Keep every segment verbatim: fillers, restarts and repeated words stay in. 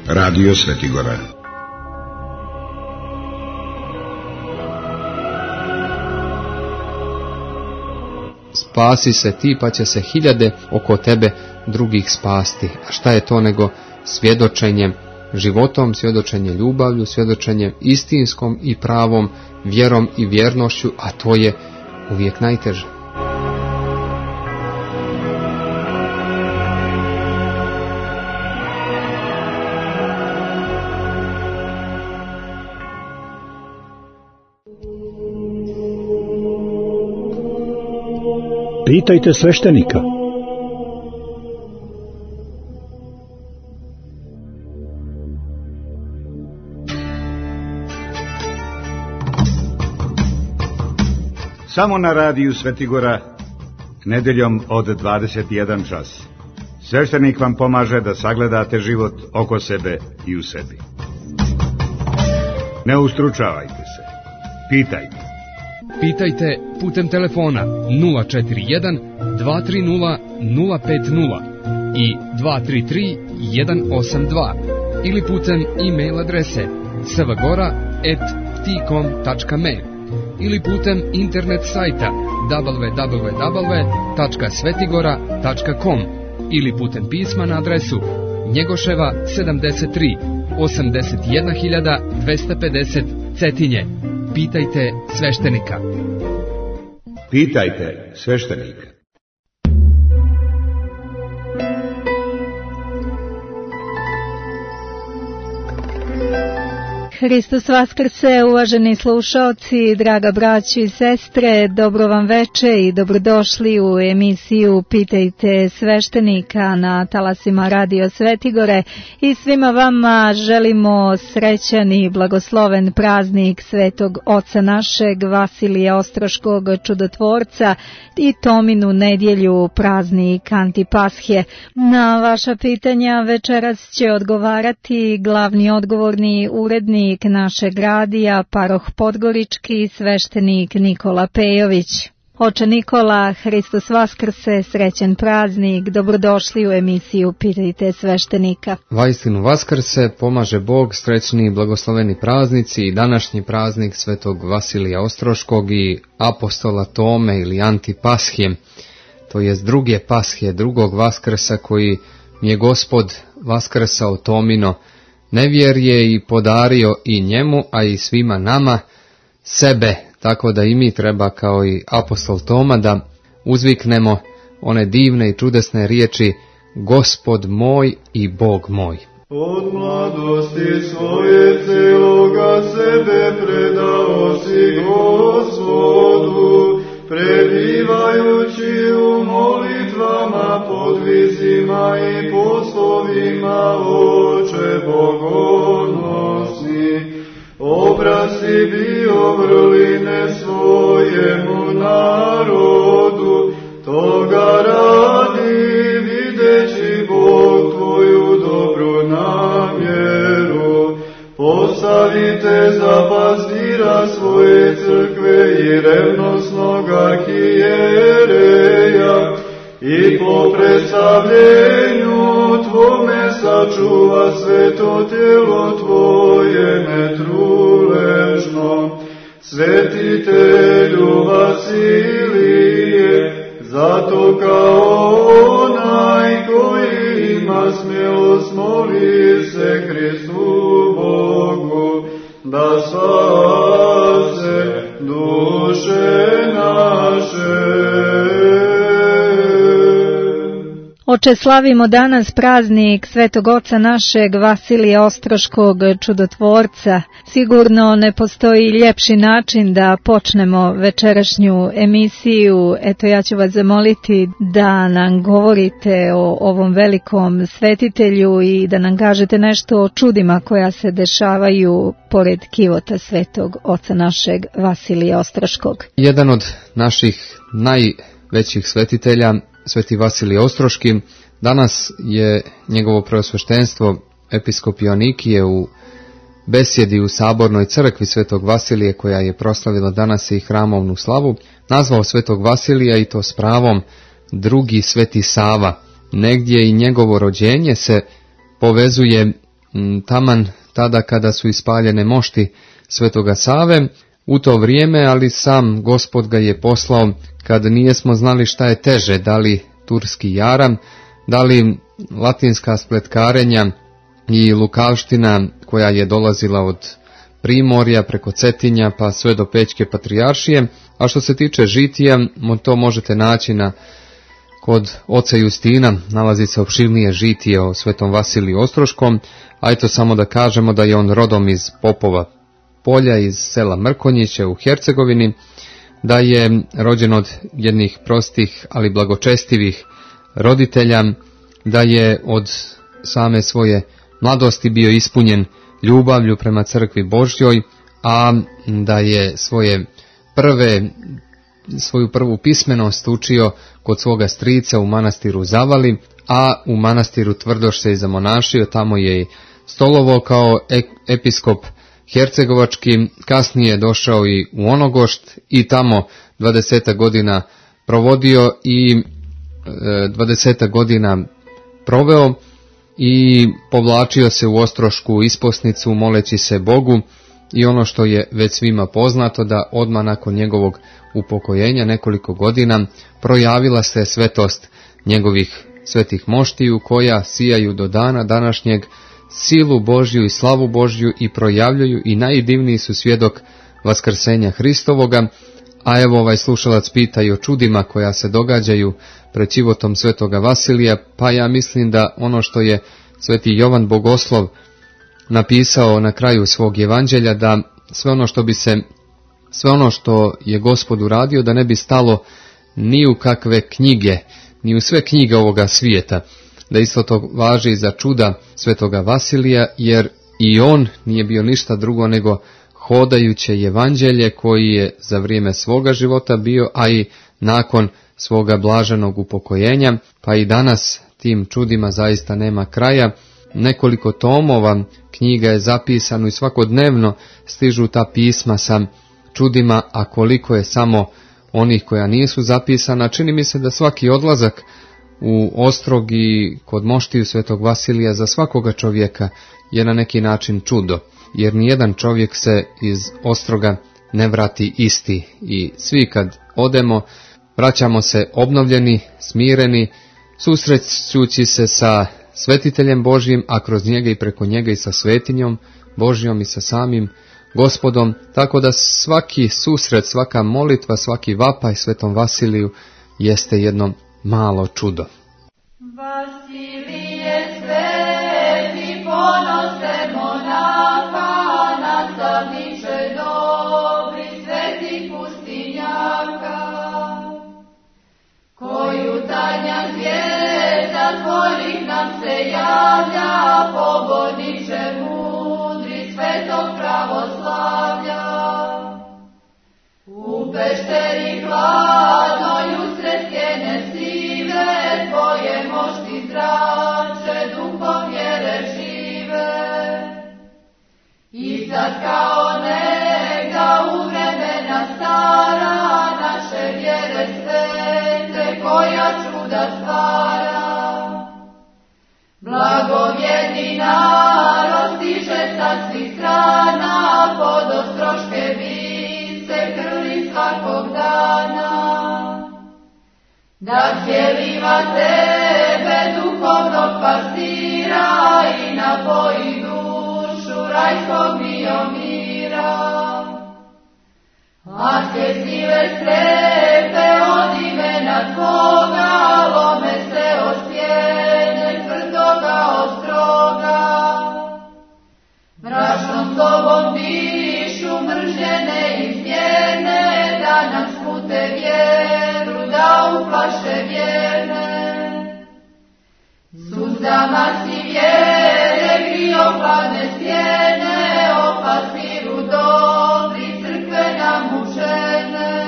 Radio Svetigora. Spasi se ti, pa će se hiljade oko tebe drugih spasti. A šta je to nego svjedočenjem životom, svjedočenje ljubavlju, svjedočenje istinskom i pravom vjerom i vjernošću, a to je uvijek najteže. Pitajte sveštenika. Samo na radiju Svetigora, nedjeljom od dvadeset jedan čas. Sveštenik vam pomaže da sagledate život oko sebe i u sebi. Ne ustručavajte se. Pitajte. Pitajte putem telefona nula četiri jedan dva tri nula nula pet nula i dva tri tri jedan osam dva ili putem e-mail adrese svgora at ptikom tačka me ili putem internet sajta w w w tačka svetigora tačka com ili putem pisma na adresu Njegoševa sedamdeset tri, osamdeset jedna hiljada dvesta pedeset Cetinje. Pitajte sveštenika. Pitajte sveštenika. Hristos vaskrse, uvaženi slušaoci, draga braćo i sestre, dobro vam veče i dobrodošli u emisiju Pitajte sveštenika na talasima Radio Svetigore i svima vama želimo srećan i blagosloven praznik Svetog Oca našeg Vasilija Ostroškog čudotvorca i Tominu nedjelju, praznik Antipaschije. Na vaša pitanja večeras će odgovarati glavni odgovorni urednik našeg radija, paroh Podgorički, sveštenik Nikola Pejović. Oče Nikola, Hristos vaskrse, srećen praznik, dobrodošli u emisiju Pitajte sveštenika. Vaistinu vaskrse, pomaže Bog, srećni i blagosloveni praznici i današnji praznik Svetog Vasilija Ostroškog i apostola Tome ili Antipaschije, to jest druge Paschije, drugog Vaskrsa koji mi je Gospod vaskrsao Tomino nevjerje i podario i njemu, a i svima nama sebe, tako da i mi treba kao i apostol Toma da uzviknemo one divne i čudesne riječi Gospod moj i Bog moj. Od mladosti svoje celoga sebe predao si Gospodu, prebivajući u molitvama, podvizima i poslovima, Oče bogonosni. Obrasi bio vrline svojemu narodu, toga radi videći Bog tvoju dobru namjeru. Postavite za pastira svoje crkve i revnosnog arhijereja i po predstavljenju tvome sačuva sveto tijelo tvoje netruležno. Svetitelju Vasilije, zato kao onaj koji ima smjelost moli se Hristu Bogu, da spase duše naše. Oče, slavimo danas praznik Svetog Oca našeg Vasilija Ostroškog čudotvorca. Sigurno ne postoji ljepši način da počnemo večerašnju emisiju. Eto, ja ću vas zamoliti da nam govorite o ovom velikom svetitelju i da nam kažete nešto o čudima koja se dešavaju pored kivota Svetog Oca našeg Vasilija Ostroškog. Jedan od naših najvećih svetitelja, Sveti Vasilij Ostroški, danas je njegovo preosveštenstvo episkop Joanikije u besjedi u Sabornoj crkvi Svetog Vasilije, koja je proslavila danas i hramovnu slavu, nazvao Svetog Vasilija, i to s pravom, drugi Sveti Sava. Negdje i njegovo rođenje se povezuje taman tada kada su ispaljene mošti Svetoga Save, u to vrijeme, ali sam Gospod ga je poslao kad nijesmo znali šta je teže, da li turski jaram, da li latinska spletkarenja i lukavština koja je dolazila od Primorja preko Cetinja pa sve do Pećke patrijaršije. A što se tiče žitija, to možete naći na kod oca Justina, nalazi se opširnije žitije o svetom Vasiliju Ostroškom, a eto samo da kažemo da je on rodom iz Popova polja, iz sela Mrkonjiće u Hercegovini, da je rođen od jednih prostih, ali blagočestivih roditelja, da je od same svoje mladosti bio ispunjen ljubavlju prema crkvi Božjoj, a da je svoje prve, svoju prvu pismenost učio kod svoga strica u manastiru Zavali, a u manastiru Tvrdoš se i zamonašio, tamo je i stolovao kao episkop hercegovački, kasnije je došao i u Onogošt i tamo dvadeset godina provodio i dvadeset godina proveo i povlačio se u Ostrošku isposnicu moleći se Bogu, i ono što je već svima poznato, da odmah nakon njegovog upokojenja nekoliko godina projavila se svetost njegovih svetih moštiju koja sijaju do dana današnjeg silu Božju i slavu Božju i projavljuju i najdivniji su svjedok vaskrsenja Hristovoga. A evo ovaj slušalac pita i o čudima koja se događaju pred životom svetoga Vasilija, pa ja mislim da ono što je sveti Jovan Bogoslov napisao na kraju svog evanđelja, da sve ono što bi se, sve ono što je Gospod uradio, da ne bi stalo ni u kakve knjige, ni u sve knjige ovoga svijeta, da isto to važi za čuda svetoga Vasilija, jer i on nije bio ništa drugo nego hodajuće evanđelje koji je za vrijeme svoga života bio, a i nakon svoga blaženog upokojenja, pa i danas tim čudima zaista nema kraja. Nekoliko tomova knjiga je zapisano i svakodnevno stižu ta pisma sa čudima, a koliko je samo onih koja nisu zapisana. Čini mi se da svaki odlazak u Ostrog i kod moštiju svetog Vasilija za svakoga čovjeka je na neki način čudo, jer nijedan čovjek se iz Ostroga ne vrati isti i svi kad odemo vraćamo se obnovljeni, smireni, susrećući se sa svetiteljem Božjim, a kroz njega i preko njega i sa svetinjom Božjom i sa samim Gospodom, tako da svaki susret, svaka molitva, svaki vapaj svetom Vasiliju jeste jedno malo čudo. Vasilije sveti, ponose monaha, nastavniče dobri, sveti pustinjaka, koju tanja zvijezda tvojih nam se javlja, poborniče mudri svetog pravoslavlja. U pešteri hladnoj usred stjene sive, tvoje mošti zrače duhom vjere žive. I sad kao nega u vremena stara, naše vjere svete koja čuda stvara. Blagovjerni narod stiže sa svih strana, pod ostroške vice krli svakog dana. Da sjeliva tebe duhovnog pastira i napoji dušu rajskog mira. A sve sile strepe od imena tvoga, lome se o stjene tvrdoga Ostroga. Mračnom tobom dišu mržene i stjene, da nam smute vjeru, da uplaše vjerne. Suzdama si vjere, grio hladne stjene, opasiru dobri crkve nam učene.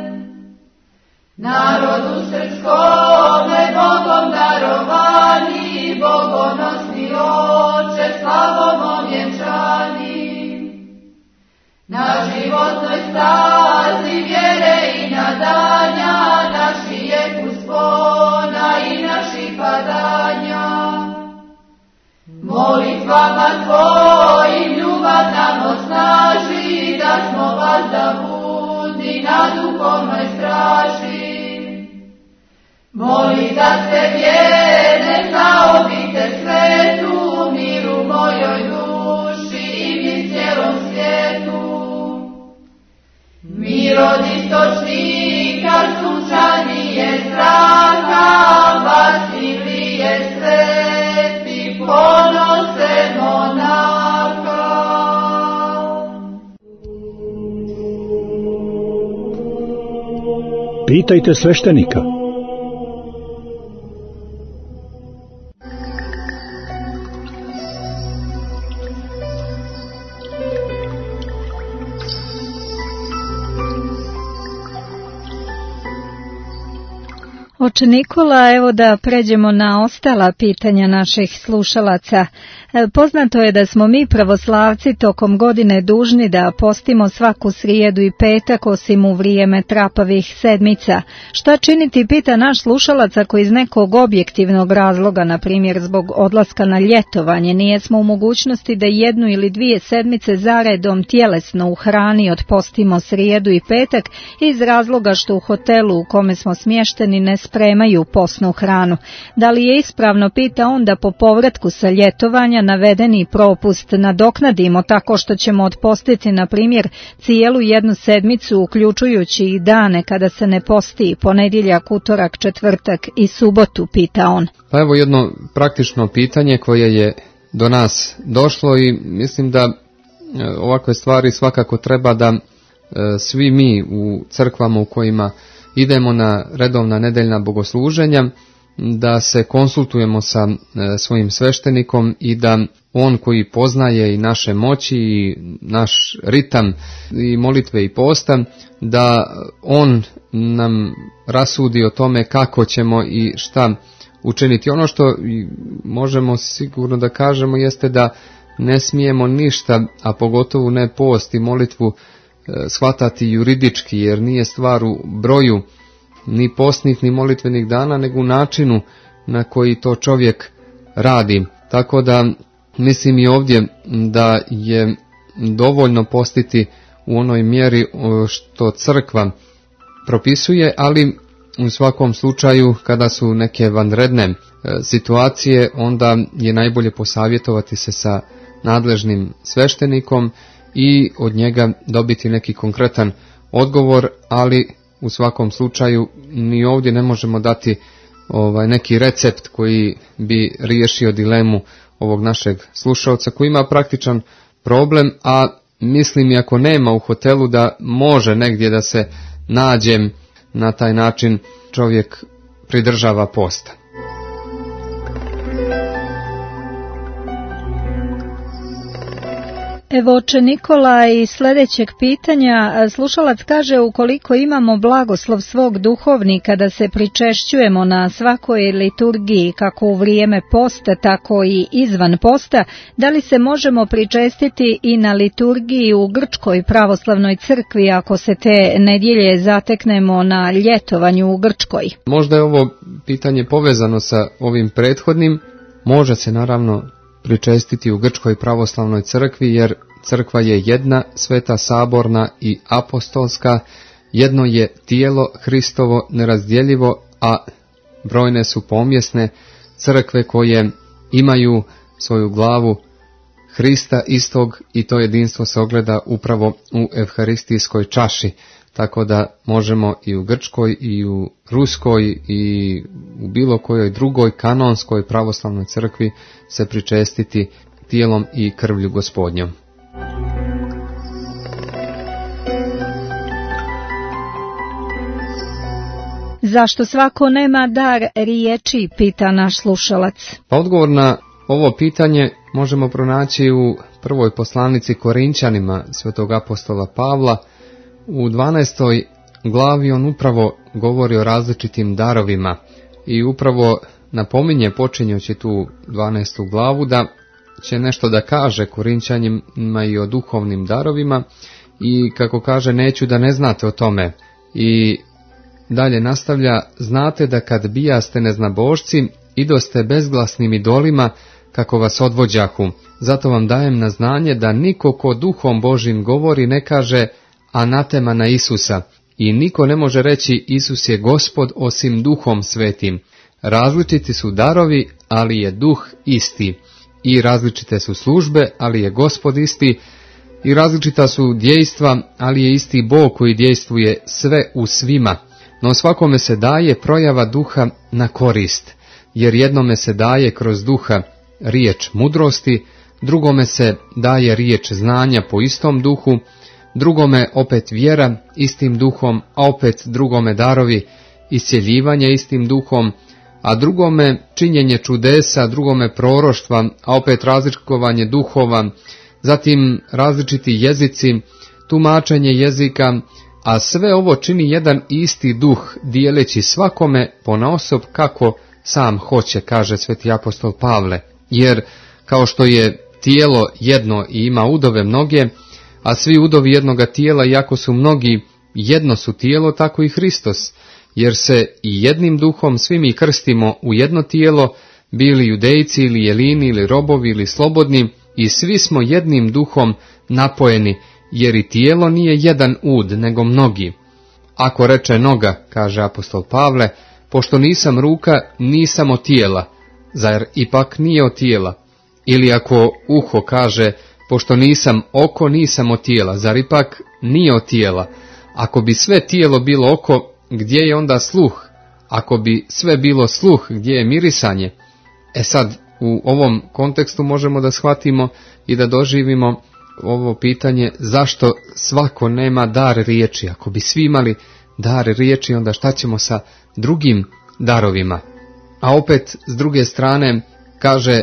Narodu srpskome Bogom darovani, bogonosni oče, slavom ovjenčani. Na životnoj stazi vjere i nadanja, naši je uspona i naši padanja. Molitva Molitbama tvojim ljubav nam osnaži, da smo vas zabudi na duhovnoj straži. Moli za sve vjerne, za obitelj svetu, miru mojoj duši i mir cijelom svijetu. Mir od istočnika, sunčanije zraka, Vasilije sveti, ponose monaka. Pitajte sveštenika. Oče Nikola, evo da pređemo na ostala pitanja naših slušalaca. Poznato je da smo mi pravoslavci tokom godine dužni da postimo svaku srijedu i petak osim u vrijeme trapavih sedmica. Šta činiti, pita naš slušalac, ako iz nekog objektivnog razloga, na primjer zbog odlaska na ljetovanje, nijesmo u mogućnosti da jednu ili dvije sedmice zaredom tjelesno u hrani otpostimo srijedu i petak iz razloga što u hotelu u kome smo smješteni ne spremaju posnu hranu. Da li je ispravno, pita on, da po povratku sa ljetovanja navedeni propust nadoknadimo tako što ćemo otpostiti, na primjer, cijelu jednu sedmicu, uključujući i dane kada se ne posti, ponedjeljak, utorak, četvrtak i subotu, pita on. Pa evo jedno praktično pitanje koje je do nas došlo i mislim da ovakve stvari svakako treba da svi mi u crkvama u kojima idemo na redovna nedeljna bogosluženja, da se konsultujemo sa svojim sveštenikom i da on koji poznaje i naše moći i naš ritam i molitve i posta, da on nam rasudi o tome kako ćemo i šta učiniti. Ono što možemo sigurno da kažemo jeste da ne smijemo ništa, a pogotovo ne post i molitvu, shvatati juridički, jer nije stvar u broju ni postnih ni molitvenih dana, nego u načinu na koji to čovjek radi. Tako da mislim i ovdje da je dovoljno postiti u onoj mjeri što crkva propisuje, ali u svakom slučaju kada su neke vanredne situacije, onda je najbolje posavjetovati se sa nadležnim sveštenikom i od njega dobiti neki konkretan odgovor, ali u svakom slučaju ni ovdje ne možemo dati ovaj neki recept koji bi riješio dilemu ovog našeg slušalca koji ima praktičan problem, a mislim i ako nema u hotelu da može negdje da se nađe, na taj način čovjek pridržava posta. Evo, oče Nikola, i sljedećeg pitanja. Slušalac kaže, ukoliko imamo blagoslov svog duhovnika da se pričešćujemo na svakoj liturgiji, kako u vrijeme posta, tako i izvan posta, da li se možemo pričestiti i na liturgiji u Grčkoj pravoslavnoj crkvi ako se te nedjelje zateknemo na ljetovanju u Grčkoj? Možda je ovo pitanje povezano sa ovim prethodnim. Može se naravno pričestiti u Grčkoj pravoslavnoj crkvi, jer crkva je jedna, sveta, saborna i apostolska, jedno je tijelo Hristovo nerazdjeljivo, a brojne su pomjesne crkve koje imaju svoju glavu Hrista istog, i to jedinstvo se ogleda upravo u evharistijskoj čaši. Tako da možemo i u Grčkoj i u Ruskoj i u bilo kojoj drugoj kanonskoj pravoslavnoj crkvi se pričestiti tijelom i krvlju Gospodnjom. Zašto svako nema dar riječi, pita naš slušalac. Pa odgovor na ovo pitanje možemo pronaći u prvoj poslanici Korinčanima svetog apostola Pavla. U dvanaestoj glavi on upravo govori o različitim darovima i upravo napominje, počinjući tu dvanaestu glavu, da će nešto da kaže Korinčanima i o duhovnim darovima, i kako kaže, neću da ne znate o tome. I dalje nastavlja, znate da kad bijaste neznabošci, idoste bezglasnim idolima, kako vas odvođahu. Zato vam dajem na znanje da niko ko duhom Božim govori ne kaže anatema na Isusa i niko ne može reći Isus je Gospod osim duhom svetim. Različiti su darovi, ali je duh isti, i različite su službe, ali je Gospod isti, i različita su djejstva, ali je isti Bog koji djejstvuje sve u svima. No svakome se daje projava duha na korist, jer jednome se daje kroz duha riječ mudrosti, drugome se daje riječ znanja po istom duhu, drugome opet vjera istim duhom, a opet drugome darovi iscjeljivanja istim duhom, a drugome činjenje čudesa, drugome proroštva, a opet razlikovanje duhova, zatim različiti jezici, tumačenje jezika, a sve ovo čini jedan isti duh, dijeleći svakome ponaosob kako sam hoće, kaže sveti apostol Pavle. Jer kao što je tijelo jedno i ima udove mnoge, a svi udovi jednoga tijela, iako su mnogi, jedno su tijelo, tako i Hristos. Jer se i jednim duhom svi mi krstimo u jedno tijelo, bili judejci ili jelini ili robovi ili slobodni, i svi smo jednim duhom napojeni, jer i tijelo nije jedan ud, nego mnogi. Ako reče noga, kaže apostol Pavle, pošto nisam ruka, nisam od tijela, zar ipak nije od tijela? Ili ako uho kaže, pošto nisam oko, nisam od tijela, zar ipak nije od tijela? Ako bi sve tijelo bilo oko, gdje je onda sluh? Ako bi sve bilo sluh, gdje je mirisanje? E sad, u ovom kontekstu možemo da shvatimo i da doživimo ovo pitanje zašto svako nema dar riječi. Ako bi svi imali dar riječi, onda šta ćemo sa drugim darovima? A opet, s druge strane, kaže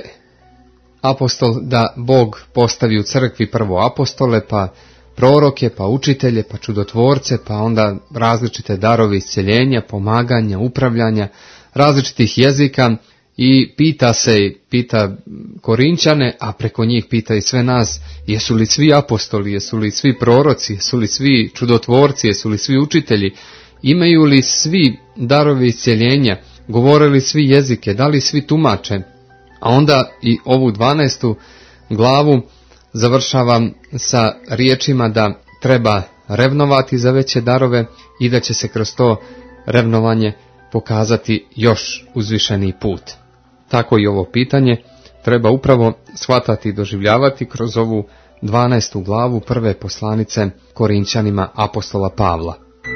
apostol da Bog postavi u crkvi prvo apostole, pa proroke, pa učitelje, pa čudotvorce, pa onda različite darovi isceljenja, pomaganja, upravljanja, različitih jezika, i pita se, pita Korinćane, a preko njih pita i sve nas, jesu li svi apostoli, jesu li svi proroci, jesu li svi čudotvorci, jesu li svi učitelji, imaju li svi darovi isceljenja, govore li svi jezike, da li svi tumače? A onda i ovu dvanaestu glavu završavam sa riječima da treba revnovati za veće darove i da će se kroz to revnovanje pokazati još uzvišeniji put. Tako i ovo pitanje treba upravo shvatati i doživljavati kroz ovu dvanaestu glavu prve poslanice Korinćanima apostola Pavla.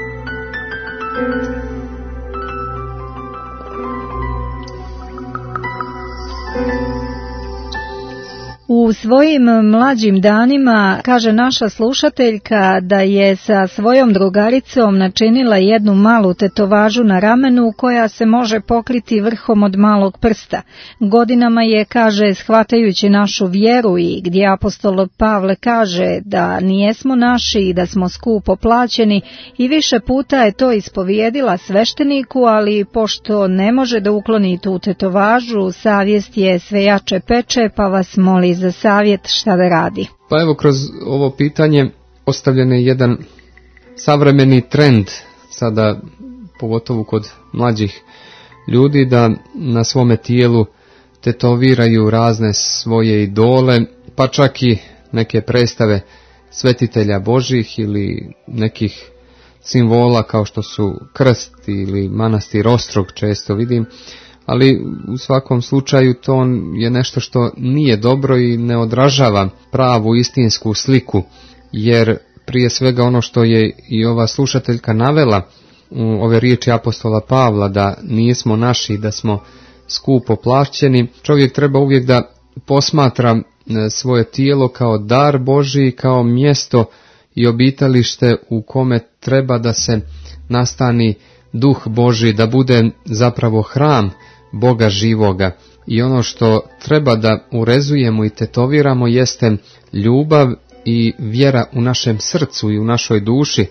U svojim mlađim danima, kaže naša slušateljka, da je sa svojom drugaricom načinila jednu malu tetovažu na ramenu koja se može pokriti vrhom od malog prsta. Godinama je, kaže, shvatajući našu vjeru i gdje apostol Pavle kaže da nijesmo naši i da smo skupo plaćeni, i više puta je to ispovijedila svešteniku, ali pošto ne može da ukloni tu tetovažu, savjest je sve jače peče, pa vas moli za savjet šta da radi. Pa evo, kroz ovo pitanje ostavljen je jedan savremeni trend, sada pogotovo kod mlađih ljudi, da na svome tijelu tetoviraju razne svoje idole, pa čak i neke predstave svetitelja Božih ili nekih simbola kao što su krst ili manastir Ostrog, često vidim. Ali u svakom slučaju to je nešto što nije dobro i ne odražava pravu istinsku sliku, jer prije svega ono što je i ova slušateljka navela u ove riječi apostola Pavla, da nismo naši, da smo skupo plaćeni, čovjek treba uvijek da posmatra svoje tijelo kao dar Božji, kao mjesto i obitalište u kome treba da se nastani duh Božji, da bude zapravo hram Boga živoga. I ono što treba da urezujemo i tetoviramo jeste ljubav i vjera u našem srcu i u našoj duši,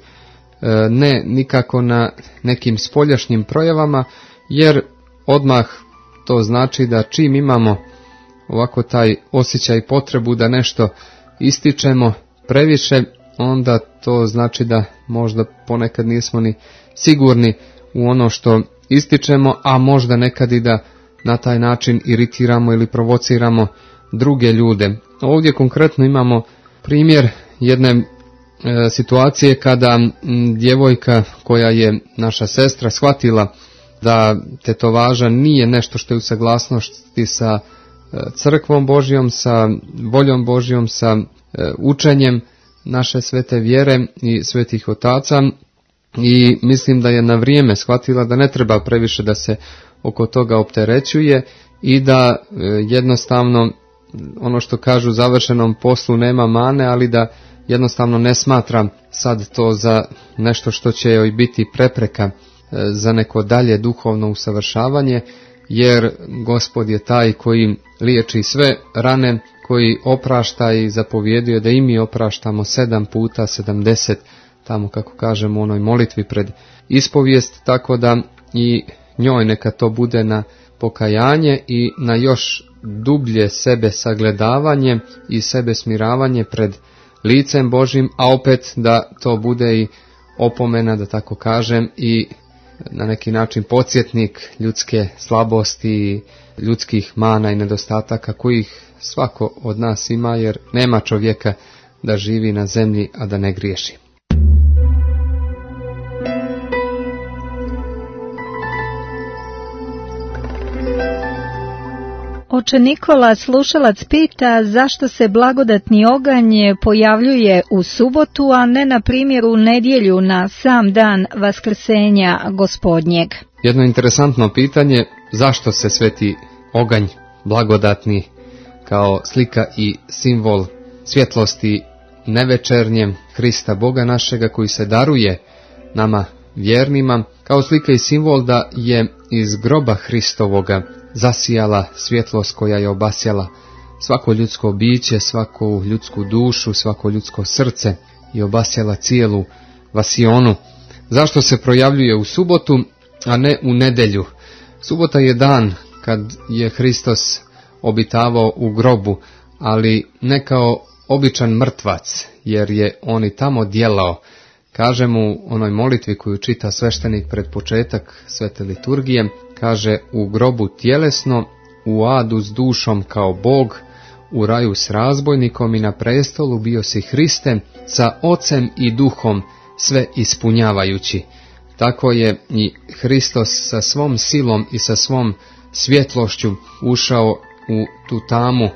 ne nikako na nekim spoljašnjim projavama, jer odmah to znači da čim imamo ovako taj osjećaj potrebu da nešto ističemo previše, onda to znači da možda ponekad nismo ni sigurni u ono što ističemo, a možda nekad i da na taj način iritiramo ili provociramo druge ljude. Ovdje konkretno imamo primjer jedne e, situacije kada m, djevojka koja je naša sestra shvatila da tetovaža nije nešto što je u saglasnosti sa e, crkvom Božjom, sa voljom Božjom, sa e, učenjem naše svete vjere i svetih otaca, i mislim da je na vrijeme shvatila da ne treba previše da se oko toga opterećuje i da e, jednostavno ono što kažu završenom poslu nema mane, ali da jednostavno ne smatra sad to za nešto što će joj biti prepreka e, za neko dalje duhovno usavršavanje, jer Gospod je taj koji liječi sve rane, koji oprašta i zapovjedio da i mi opraštamo sedam puta sedamdeset, tamo kako kažemo u onoj molitvi pred ispovijest, tako da i njoj neka to bude na pokajanje i na još dublje sebe sagledavanje i sebe smiravanje pred licem Božim, a opet da to bude i opomena, da tako kažem, i na neki način podsjetnik ljudske slabosti i ljudskih mana i nedostataka kojih svako od nas ima, jer nema čovjeka da živi na zemlji, a da ne griješi. Oče Nikola, slušalac pita zašto se blagodatni oganj pojavljuje u subotu, a ne na primjer u nedjelju na sam dan Vaskrsenja Gospodnjeg. Jedno interesantno pitanje, zašto se sveti oganj blagodatni kao slika i simbol svjetlosti nevečernje Hrista Boga našega koji se daruje nama vjernima, kao slika i simbol da je iz groba Hristovoga zasijala svjetlost koja je obasjala svako ljudsko biće, svaku ljudsku dušu, svako ljudsko srce i obasjala cijelu vasionu. Zašto se projavljuje u subotu, a ne u nedjelju? Subota je dan kad je Hristos obitavao u grobu, ali ne kao običan mrtvac, jer je on i tamo djelao. Kaže mu onoj molitvi koju čita sveštenik pred početak svete liturgije, kaže: u grobu tjelesno, u adu s dušom kao Bog, u raju s razbojnikom i na prestolu bio si Hriste, sa ocem i duhom sve ispunjavajući. Tako je i Hristos sa svom silom i sa svom svjetlošću ušao u tu tamu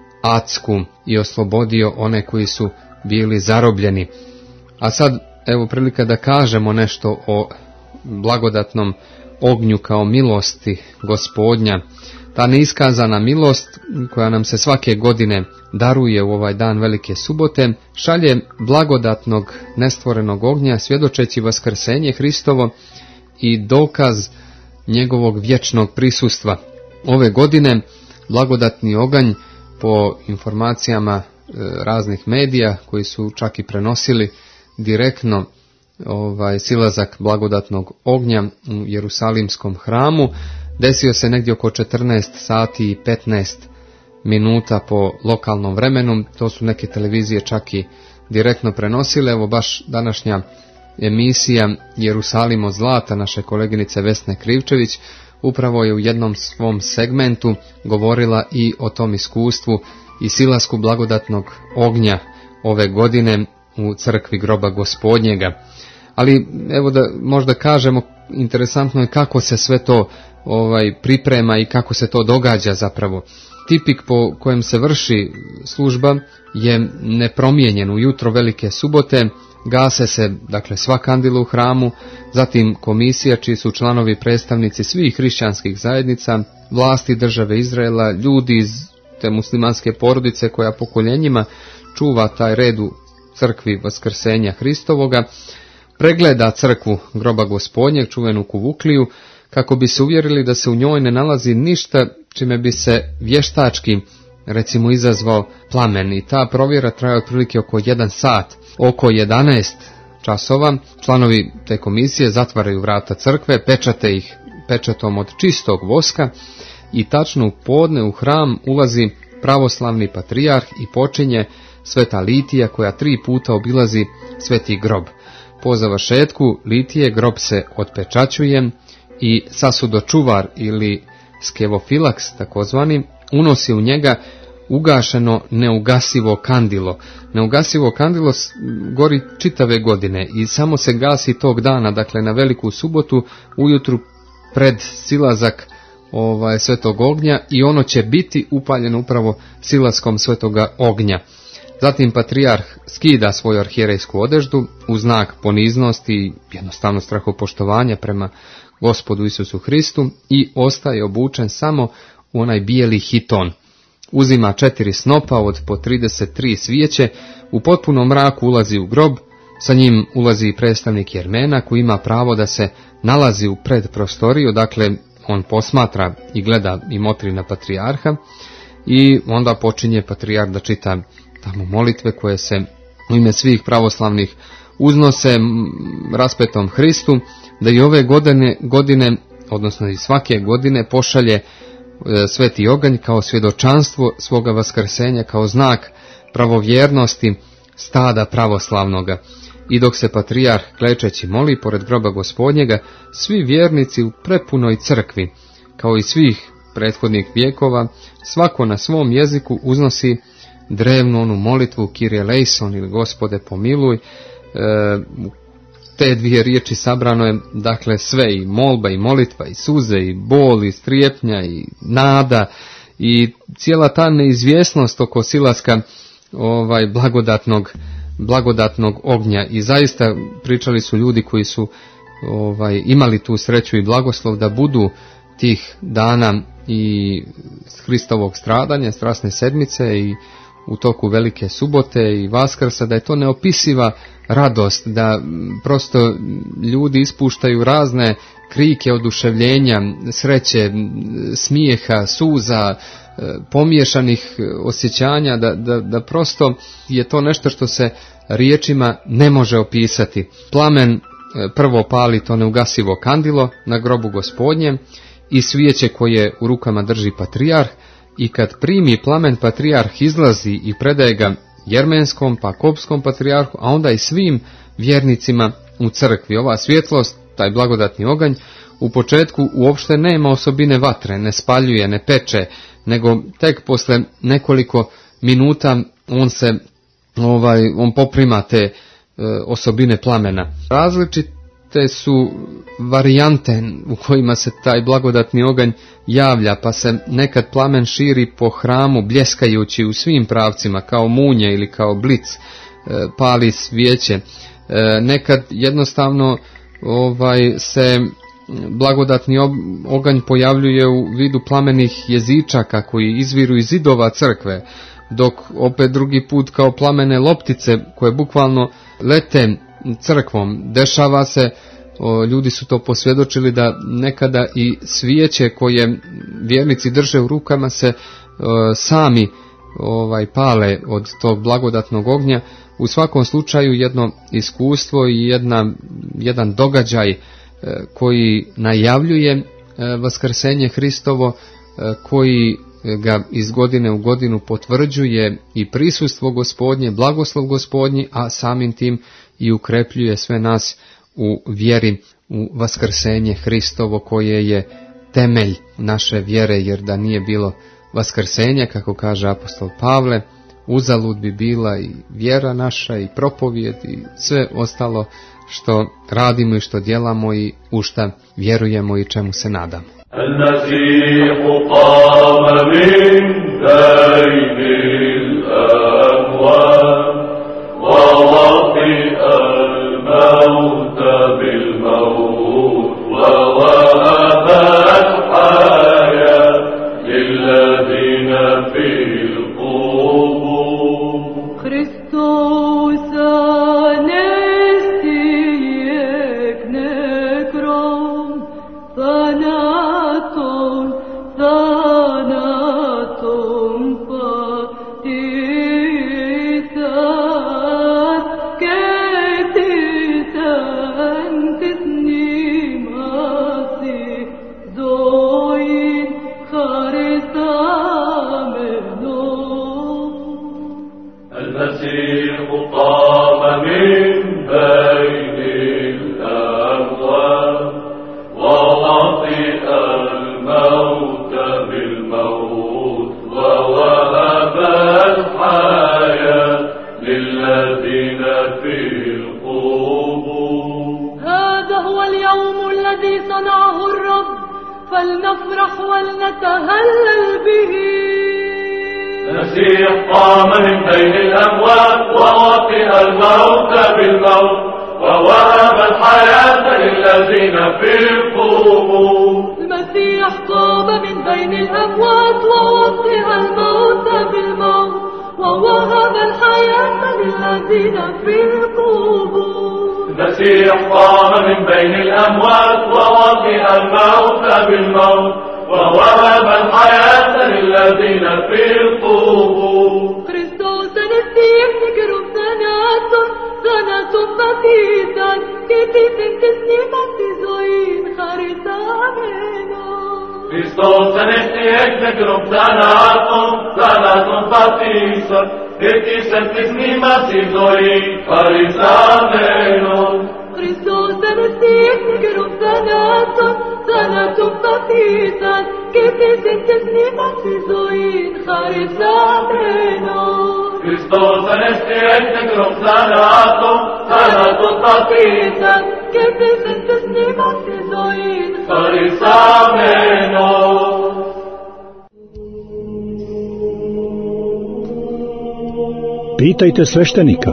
adsku i oslobodio one koji su bili zarobljeni. A sad evo prilika da kažemo nešto o blagodatnom ognju kao milosti Gospodnja. Ta neiskazana milost koja nam se svake godine daruje u ovaj dan Velike subote šalje blagodatnog nestvorenog ognja svjedočeći vaskrsenje Hristovo i dokaz njegovog vječnog prisustva. Ove godine blagodatni oganj, po informacijama raznih medija koji su čak i prenosili direktno ovaj silazak blagodatnog ognja u Jerusalimskom hramu, desio se negdje oko četrnaest sati i petnaest minuta po lokalnom vremenu. To su neke televizije čak i direktno prenosile. Evo baš današnja emisija Jerusalim od zlata naše koleginice Vesne Krivčević upravo je u jednom svom segmentu govorila i o tom iskustvu i silasku blagodatnog ognja ove godine u crkvi groba Gospodnjega. Ali evo da možda kažemo, interesantno je kako se sve to ovaj priprema i kako se to događa zapravo. Tipik po kojem se vrši služba je nepromijenjen. Ujutro Velike subote gase se dakle sva kandila u hramu, zatim komisija čiji su članovi predstavnici svih hrišćanskih zajednica, vlasti države Izraela, ljudi iz te muslimanske porodice koja pokoljenjima čuva taj red u crkvi Vaskrsenja Hristovoga, pregleda crkvu groba Gospodnjeg, čuvenu kuvukliju, kako bi se uvjerili da se u njoj ne nalazi ništa čime bi se vještački, recimo, izazvao plamen. I ta provjera traje otprilike oko jedan sat. Oko jedanaest časova članovi te komisije zatvaraju vrata crkve, pečate ih pečatom od čistog voska i tačno u podne u hram ulazi pravoslavni patrijarh i počinje sveta litija koja tri puta obilazi sveti grob. Po završetku litije grob se otpečaćuje i sasudočuvar ili skevofilaks takozvani, unosi u njega ugašeno neugasivo kandilo. Neugasivo kandilo gori čitave godine i samo se gasi tog dana, dakle na Veliku subotu ujutru pred silazak ovaj, svetog ognja, i ono će biti upaljeno upravo silaskom svetoga ognja. Zatim patrijarh skida svoju arhijerejsku odeždu u znak poniznosti i jednostavno strahopoštovanja prema Gospodu Isusu Hristu i ostaje obučen samo u onaj bijeli hiton. Uzima četiri snopa od po trideset tri svijeće, u potpunom mraku ulazi u grob, sa njim ulazi i predstavnik Jermena koji ima pravo da se nalazi u predprostoriju, dakle on posmatra i gleda i motri na patrijarha, i onda počinje patrijarh da čita tamo molitve koje se u ime svih pravoslavnih uznose raspetom Hristu, da i ove godine, godine odnosno i svake godine pošalje e, sveti oganj kao svjedočanstvo svoga vaskrsenja, kao znak pravovjernosti stada pravoslavnoga. I dok se patrijarh klečeći moli pored groba Gospodnjega, svi vjernici u prepunoj crkvi, kao i svih prethodnih vjekova, svako na svom jeziku uznosi drevnu onu molitvu Kyrie eleison ili Gospode pomiluj. E, te dvije riječi sabrano je dakle sve, i molba i molitva i suze i bol i strijepnja i nada i cijela ta neizvjesnost oko silaska ovaj blagodatnog blagodatnog ognja. I zaista pričali su ljudi koji su ovaj imali tu sreću i blagoslov da budu tih dana i Hristovog stradanja, strasne sedmice i u toku Velike subote i Vaskrsa, da je to neopisiva radost, da prosto ljudi ispuštaju razne krike oduševljenja, sreće, smijeha, suza, pomiješanih osjećanja, da, da, da prosto je to nešto što se riječima ne može opisati. Plamen prvo pali to neugasivo kandilo na grobu Gospodnjem i svijeće koje u rukama drži patrijarh, i kad primi plamen, patrijarh izlazi i predaje ga jermenskom pa kopskom patrijarhu, a onda i svim vjernicima u crkvi. Ova svjetlost, taj blagodatni oganj, u početku uopšte nema osobine vatre, ne spaljuje, ne peče, nego tek posle nekoliko minuta on se ovaj on poprima te e, osobine plamena. Različite su varijante u kojima se taj blagodatni oganj javlja, pa se nekad plamen širi po hramu bljeskajući u svim pravcima kao munje ili kao blic, e, pali svijeće. E, nekad jednostavno ovaj se blagodatni oganj pojavljuje u vidu plamenih jezičaka koji izviru iz zidova crkve, dok opet drugi put kao plamene loptice koje bukvalno lete crkvom. Dešava se, o, ljudi su to posvjedočili, da nekada i svijeće koje vjernici drže u rukama se o, sami ovaj pale od tog blagodatnog ognja. U svakom slučaju jedno iskustvo i jedna, jedan događaj e, koji najavljuje e, vaskrsenje Hristovo, e, koji ga iz godine u godinu potvrđuje i prisustvo Gospodnje, blagoslov Gospodnji, a samim tim i ukrepljuje sve nas u vjeri u vaskrsenje Hristovo, koje je temelj naše vjere, jer da nije bilo vaskrsenja, kako kaže apostol Pavle, uzalud bi bila i vjera naša i propovijed i sve ostalo što radimo i što djelamo i u šta vjerujemo i čemu se nadamo. المسيح قام من بين الأموات ووطئ الموت بالموت ووهب الحياة للذين في القبور. Kristus anesti eknekrom thanaton thanaton patitan ketitan tisnimasi zoin charisamenon. المسيح قام من بين الأموات ووطئ الموت نتهلل به. المسيح قام من بين الأموات ووطئ الموت بالموت ووهب الحياة للذين في القبور. المسيح قام من بين الأموات ووطئ الموت بالموت ووهب الحياة للذين في القبور. المسيح قام من بين الأموات ووطئ الموت بالموت ووهب الحياة للذين في القبور. Kristus anestieg nigrum thanaton, thanaton baptisan, kititin tisnimat izoin charitameno. Kristus anestieg nigrum thanaton, thanaton baptisan, kititin tisnimat izoin charitameno. Kristus anestieg nigrum thanaton, thanaton baptisan, kititin tisnimat izoin charitameno. Kristus anestieg nigrum thanaton, thanaton baptisan, kititin tisnimat izoin charitameno. Pitajte sveštenika.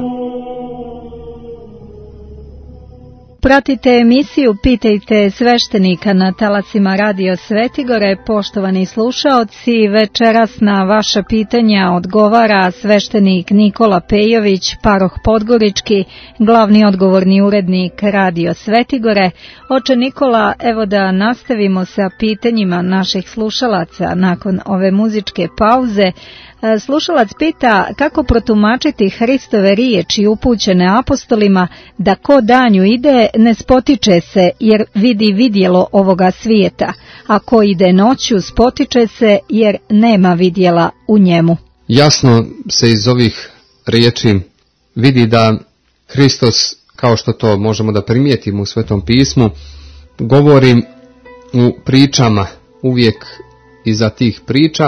Pratite emisiju Pitajte sveštenika na talasima Radio Svetigore. Poštovani slušaoci, večeras na vaša pitanja odgovara sveštenik Nikola Pejović, paroh Podgorički, glavni odgovorni urednik Radio Svetigore. Oče Nikola, evo da nastavimo sa pitanjima naših slušalaca nakon ove muzičke pauze. Slušalac pita kako protumačiti Hristove riječi upućene apostolima da ko danju ide ne spotiče se jer vidi vidjelo ovoga svijeta, a ko ide noću spotiče se jer nema vidjela u njemu. Jasno se iz ovih riječi vidi da Hristos, kao što to možemo da primijetimo u Svetom pismu, govori u pričama, uvijek iza tih priča,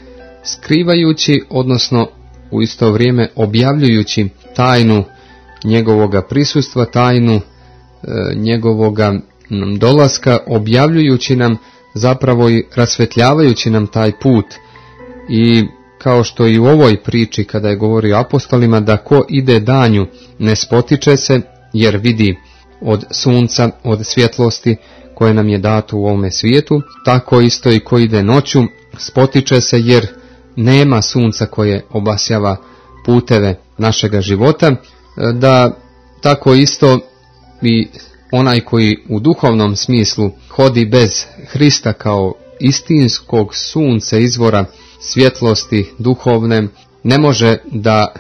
skrivajući, odnosno u isto vrijeme objavljujući tajnu njegovoga prisustva, tajnu e, njegovoga dolaska, objavljujući nam zapravo i rasvetljavajući nam taj put. I kao što i u ovoj priči kada je govorio apostolima da ko ide danju ne spotiče se jer vidi od sunca, od svjetlosti koje nam je dato u ovome svijetu, tako isto i ko ide noću spotiče se jer nema sunca koje obasjava puteve našega života, da tako isto i onaj koji u duhovnom smislu hodi bez Hrista kao istinskog sunca, izvora svjetlosti duhovne, ne može da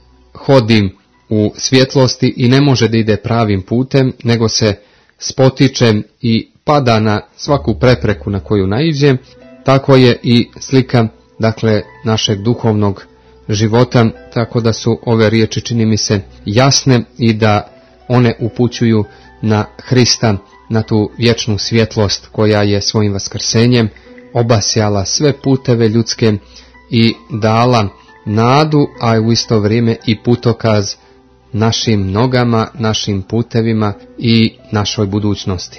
hodi u svjetlosti i ne može da ide pravim putem, nego se spotiče i pada na svaku prepreku na koju naiđe. Tako je i slika, dakle, našeg duhovnog života, tako da su ove riječi, čini mi se, jasne i da one upućuju na Hrista, na tu vječnu svjetlost koja je svojim vaskrsenjem obasjala sve puteve ljudske i dala nadu, a u isto vrijeme i putokaz našim nogama, našim putevima i našoj budućnosti.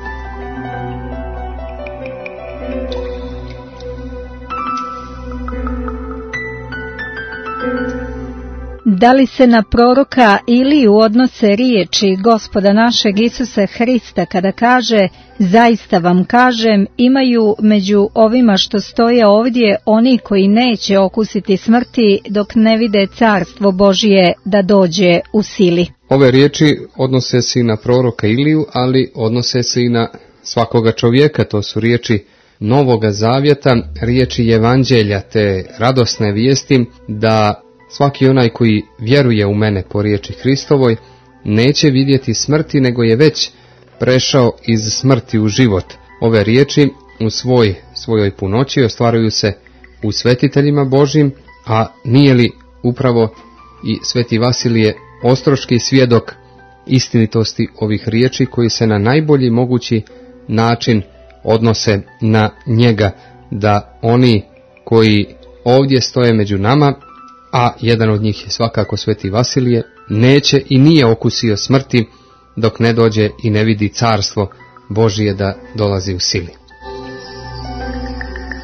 Da li se na proroka Iliju odnose riječi Gospoda našeg Isusa Hrista kada kaže: zaista vam kažem, imaju među ovima što stoje ovdje oni koji neće okusiti smrti dok ne vide carstvo Božije da dođe u sili. Ove riječi odnose se i na proroka Iliju, ali odnose se i na svakoga čovjeka. To su riječi Novoga Zavjeta, riječi Evanđelja, te radosne vijesti da svaki onaj koji vjeruje u mene po riječi Hristovoj neće vidjeti smrti, nego je već prešao iz smrti u život. Ove riječi u svoj, svojoj punoći ostvaruju se u svetiteljima Božjim, a nije li upravo i sveti Vasilije Ostroški svjedok istinitosti ovih riječi koji se na najbolji mogući način odnose na njega, da oni koji ovdje stoje među nama, a jedan od njih je svakako sveti Vasilije, neće i nije okusio smrti dok ne dođe i ne vidi carstvo Božije da dolazi u sili.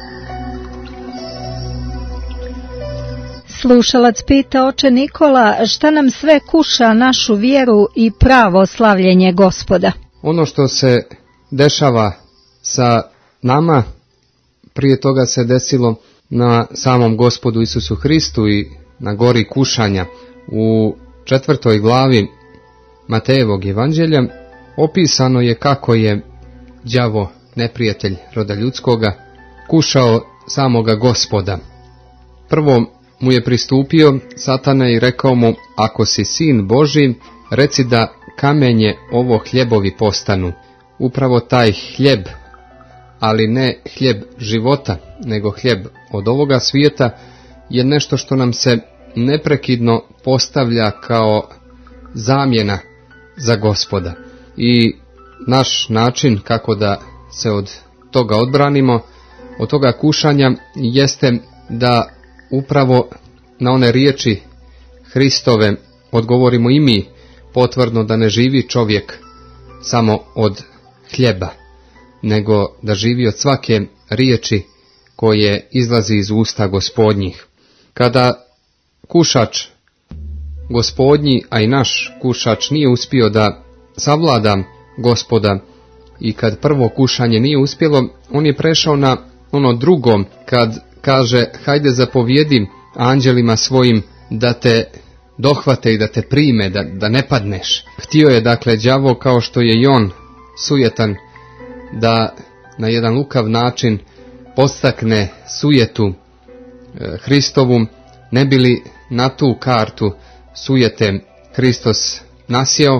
Slušalac pita, oče Nikola, šta nam sve kuša našu vjeru i pravo slavljenje Gospoda? Ono što se dešava sa nama, prije toga se desilo na samom Gospodu Isusu Hristu i na gori kušanja. U četvrtoj glavi Matejevog evanđelja opisano je kako je đavo, neprijatelj roda ljudskoga, kušao samoga Gospoda. Prvo mu je pristupio Satana i rekao mu, ako si sin Božji, reci da kamenje ovo hljebovi postanu. Upravo taj hljeb, ali ne hljeb života, nego hljeb od ovoga svijeta, je nešto što nam se neprekidno postavlja kao zamjena za Gospoda. I naš način kako da se od toga odbranimo, od toga kušanja, jeste da upravo na one riječi Hristove odgovorimo i mi potvrdno, da ne živi čovjek samo od hljeba, nego da živi od svake riječi koje izlazi iz usta Gospodnjih. Kada kušač Gospodnji, a i naš kušač, nije uspio da savlada Gospoda i kad prvo kušanje nije uspjelo, on je prešao na ono drugo, kad kaže, hajde zapovjedi anđelima svojim da te dohvate i da te prime, da, da ne padneš. Htio je dakle đavo, kao što je i on sujetan, da na jedan lukav način podstakne sujetu e, Hristovu, ne bi li na tu kartu sujete Hristos nasjeo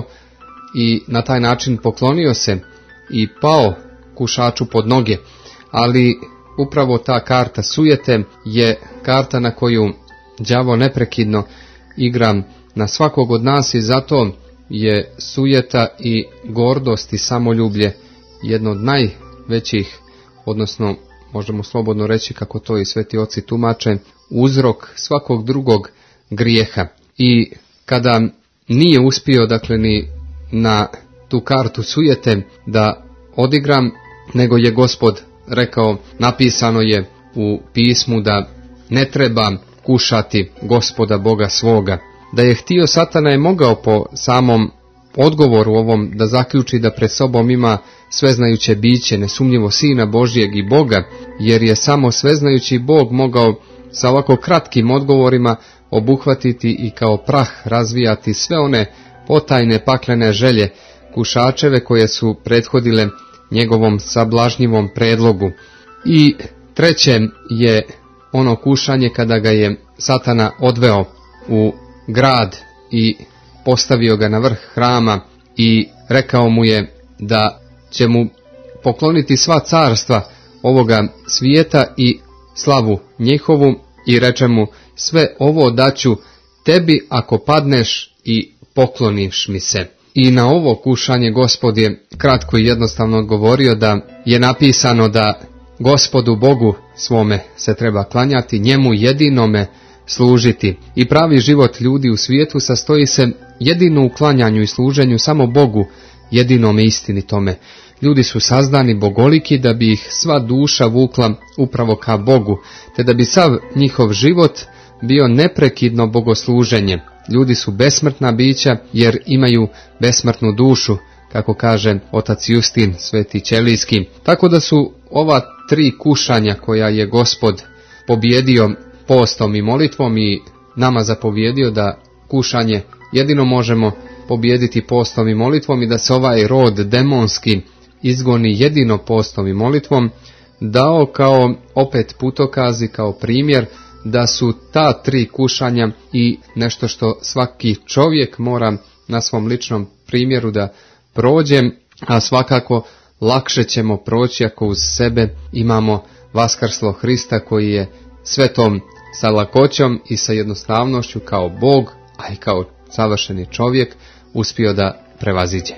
i na taj način poklonio se i pao kušaču pod noge. Ali upravo ta karta sujete je karta na koju đavo neprekidno igra na svakog od nas, i zato je sujeta i gordost i samoljublje jedno od najvećih, odnosno možemo slobodno reći, kako to i sveti oci tumače, uzrok svakog drugog grijeha. I kada nije uspio, dakle, ni na tu kartu sujete da odigram, nego je Gospod rekao, napisano je u pismu da ne treba kušati Gospoda Boga svoga. Da je htio, Satana je mogao po samom odgovoru ovom da zaključi da pred sobom ima sveznajuće biće, nesumnjivo Sina Božjeg i Boga, jer je samo sveznajući Bog mogao sa ovako kratkim odgovorima obuhvatiti i kao prah razvijati sve one potajne paklene želje kušačeve koje su prethodile njegovom sablažnjivom predlogu. I treće je ono kušanje kada ga je Satana odveo u grad i postavio ga na vrh hrama i rekao mu je da će mu pokloniti sva carstva ovoga svijeta i slavu njihovu, i reče mu, sve ovo daću tebi ako padneš i pokloniš mi se. I na ovo kušanje Gospod je kratko i jednostavno odgovorio da je napisano da Gospodu Bogu svome se treba klanjati, njemu jedinome služiti. I pravi život ljudi u svijetu sastoji se jedino u klanjanju i služenju samo Bogu, jedinome istinitome. Ljudi su sazdani bogoliki da bi ih sva duša vukla upravo ka Bogu, te da bi sav njihov život bio neprekidno bogosluženje. Ljudi su besmrtna bića jer imaju besmrtnu dušu, kako kaže otac Justin Sveti Ćelijski. Tako da su ova tri kušanja koja je Gospod pobjedio postom i molitvom i nama zapovjedio da kušanje jedino možemo pobijediti postom i molitvom i da se ovaj rod demonski izgoni jedino postom i molitvom, dao kao opet putokazi, kao primjer da su ta tri kušanja i nešto što svaki čovjek mora na svom ličnom primjeru da prođe, a svakako lakše ćemo proći ako uz sebe imamo vaskrslo Hrista koji je svetom sa lakoćom i sa jednostavnošću kao Bog, a i kao savršeni čovjek uspio da prevaziđe.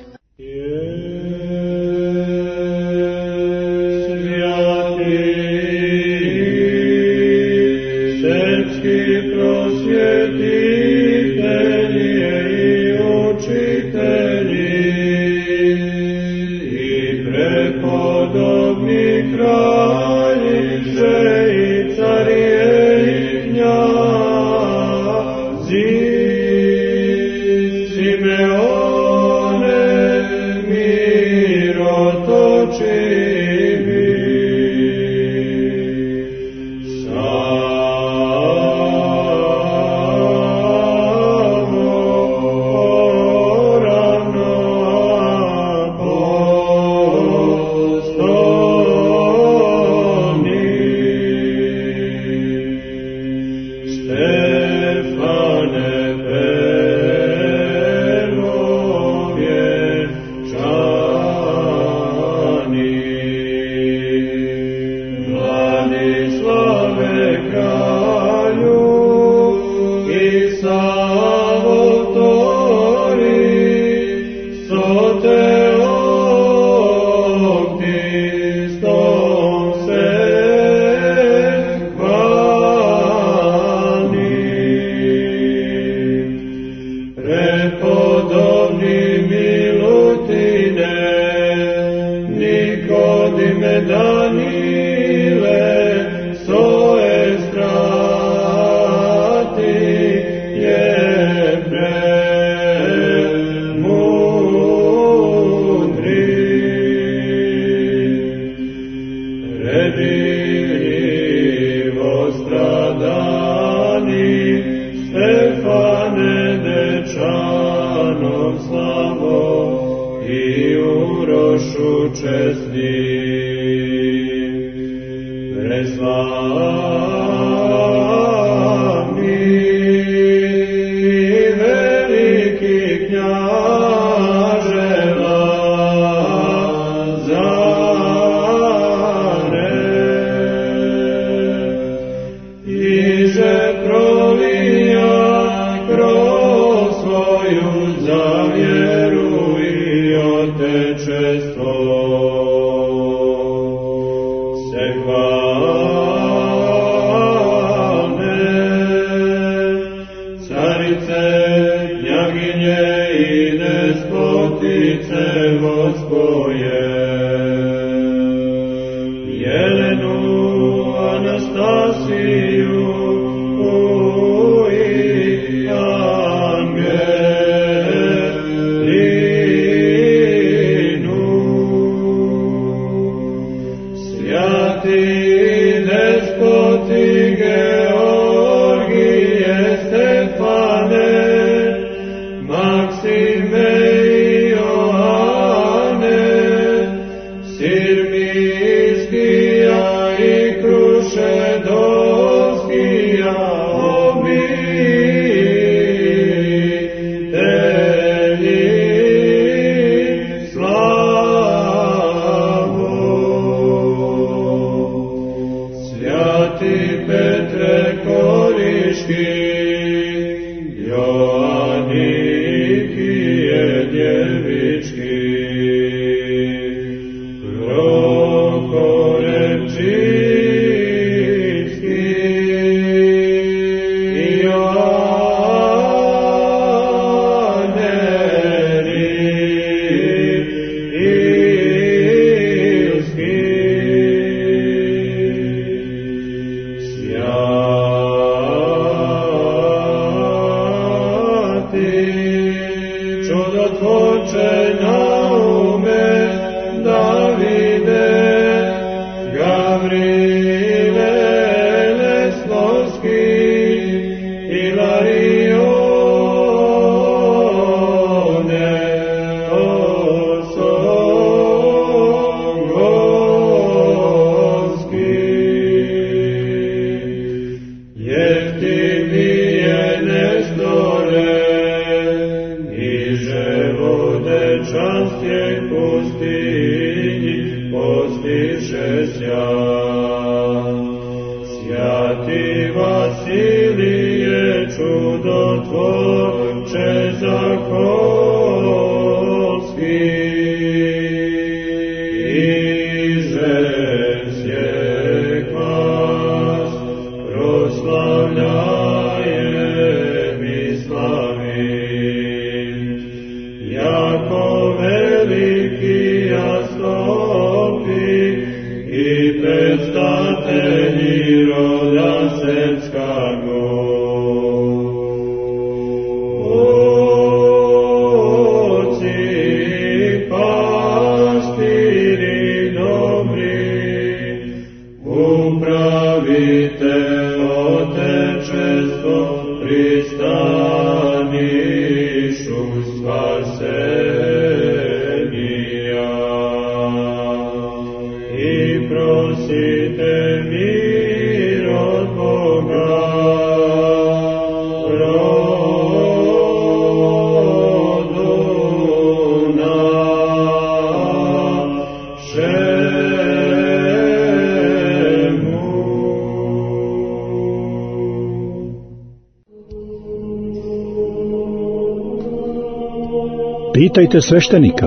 Kraljice i carije i knjazi, Anastasiju, i angel. pristaniš u spasenija i prosite mir od Boga. Pitajte sveštenika.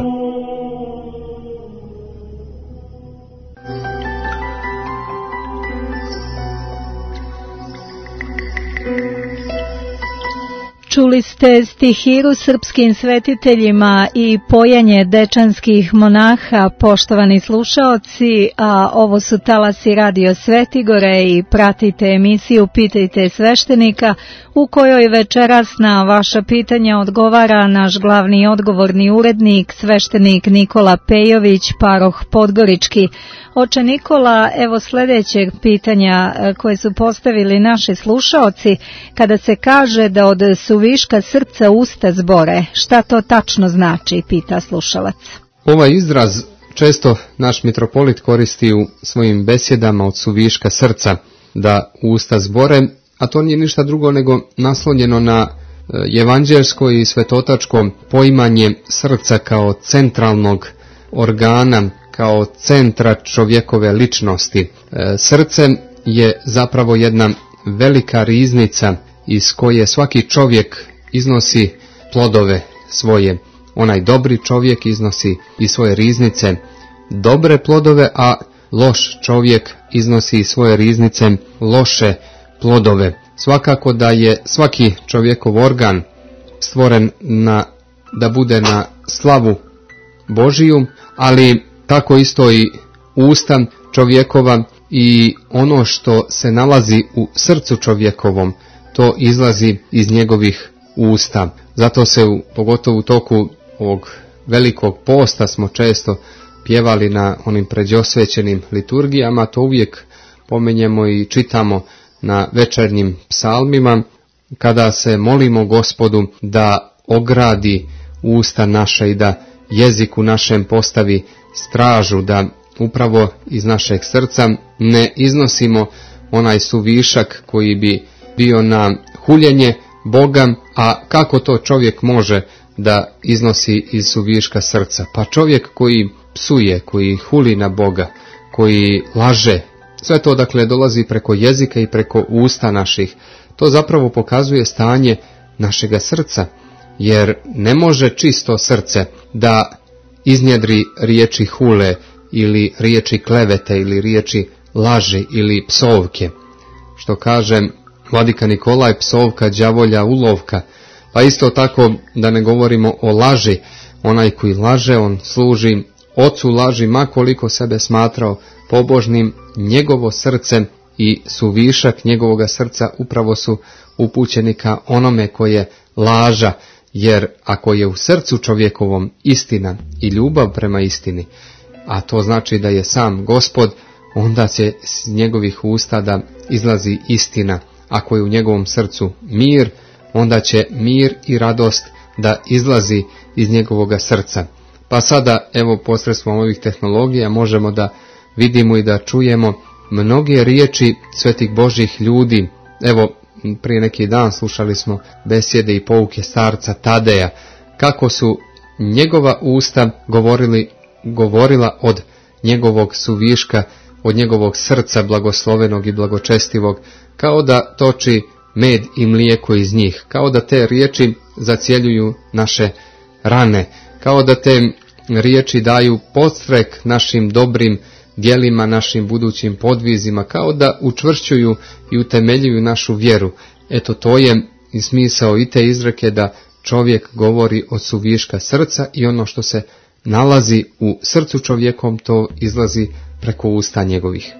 Čuli ste stihiru srpskim svetiteljima i pojanje dečanskih monaha, poštovani slušaoci, a ovo su talasi Radio Svetigore i pratite emisiju Pitajte sveštenika, u kojoj večeras na vaša pitanja odgovara naš glavni odgovorni urednik, sveštenik Nikola Pejović, paroh Podgorički. Oče Nikola, evo sljedećeg pitanja koje su postavili naši slušaoci. Kada se kaže da od suviška srca usta zbore, šta to tačno znači, pita slušalac. Ovaj izraz često naš mitropolit koristi u svojim besjedama od suviška srca, da usta zbore, a to nije ništa drugo nego naslonjeno na evanđelsko i svetotačko poimanje srca kao centralnog organa, kao centra čovjekove ličnosti. Srce je zapravo jedna velika riznica iz koje svaki čovjek iznosi plodove svoje. Onaj dobri čovjek iznosi iz svoje riznice dobre plodove, a loš čovjek iznosi iz svoje riznice loše plodove. Svakako da je svaki čovjekov organ stvoren na, da bude na slavu Božiju, ali tako isto i usta čovjekova i ono što se nalazi u srcu čovjekovom, to izlazi iz njegovih usta. Zato se u, pogotovo u toku ovog velikog posta smo često pjevali na onim pređosvećenim liturgijama, to uvijek pomenjemo i čitamo na večernjim psalmima, kada se molimo Gospodu da ogradi usta naša i da jezik u našem postavi stražu, da upravo iz našeg srca ne iznosimo onaj suvišak koji bi bio na huljenje Boga. A kako to čovjek može da iznosi iz suviška srca? Pa čovjek koji psuje, koji huli na Boga, koji laže, sve to dakle dolazi preko jezika i preko usta naših. To zapravo pokazuje stanje našega srca, jer ne može čisto srce da iznjedri riječi hule ili riječi klevete ili riječi laži ili psovke. Što kaže vladika Nikolaj, psovka đavolja ulovka. Pa isto tako da ne govorimo o laži. Onaj koji laže, on služi ocu laži, ma koliko sebe smatrao pobožnim. Njegovo srce i suvišak njegovoga srca upravo su upućeni ka onome koje laža. Jer ako je u srcu čovjekovom istina i ljubav prema istini, a to znači da je sam Gospod, onda će s njegovih usta da izlazi istina. Ako je u njegovom srcu mir, onda će mir i radost da izlazi iz njegovoga srca. Pa sada, evo, posredstvom ovih tehnologija možemo da vidimo i da čujemo mnoge riječi svetih Božjih ljudi. Evo, prije neki dan slušali smo besjede i pouke starca Tadeja, kako su njegova usta govorili, govorila od njegovog suviška, od njegovog srca blagoslovenog i blagočestivog, kao da toči med i mlijeko iz njih, kao da te riječi zacjeljuju naše rane, kao da te riječi daju podstrek našim dobrim djelima, našim budućim podvizima, kao da učvršćuju i utemeljuju našu vjeru. Eto, to je i smisao i te izreke da čovjek govori od suviška srca i ono što se nalazi u srcu čovjekom, to izlazi preko usta njegovih.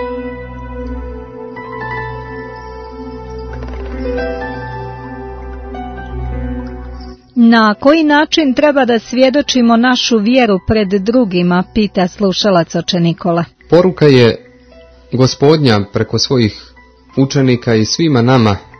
Na koji način treba da svjedočimo našu vjeru pred drugima, pita slušalac oče Nikola. Poruka je Gospodnja preko svojih učenika i svima nama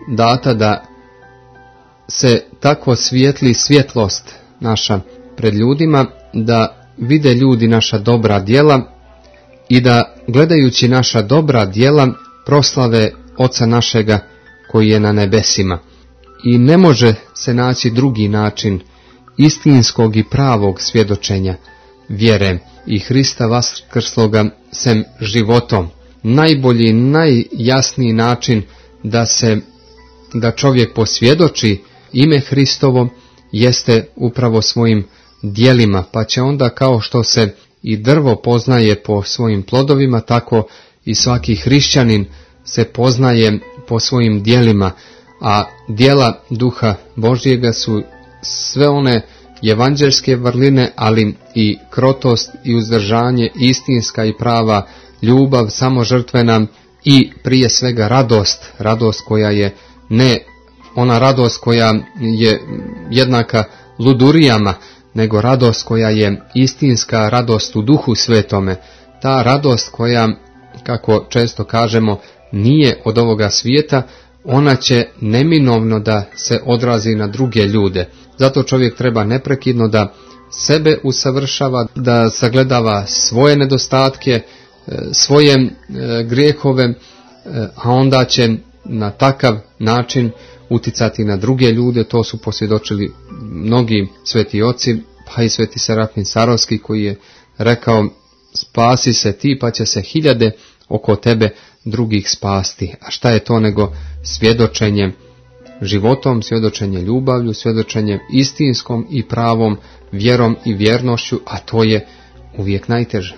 data da se tako svijetli svjetlost naša pred ljudima, da vide ljudi naša dobra djela i da gledajući naša dobra djela proslave Oca našega koji je na nebesima. I ne može se naći drugi način istinskog i pravog svjedočenja vjere i Hrista vaskrsloga sem životom. Najbolji, najjasniji način da se da čovjek posvjedoči ime Hristovo jeste upravo svojim djelima, pa će onda kao što se i drvo poznaje po svojim plodovima, tako i svaki hrišćanin se poznaje po svojim djelima, a djela Duha Božjega su sve one evanđelske vrline, ali i krotost i uzdržanje, istinska i prava ljubav, samožrtvena i prije svega radost, radost koja je ne ona radost koja je jednaka ludurijama, nego radost koja je istinska radost u Duhu Svetome. Ta radost koja, kako često kažemo, nije od ovoga svijeta, ona će neminovno da se odrazi na druge ljude. Zato čovjek treba neprekidno da sebe usavršava, da sagledava svoje nedostatke, svoje grijehove, a onda će na takav način uticati na druge ljude. To su posvjedočili mnogi sveti oci, pa i sveti Serafim Sarovski koji je rekao: spasi se ti pa će se hiljade oko tebe drugih spasti. A šta je to nego svjedočenje životom, svjedočenje ljubavlju, svjedočenje istinskom i pravom vjerom i vjernošću, a to je uvijek najteže.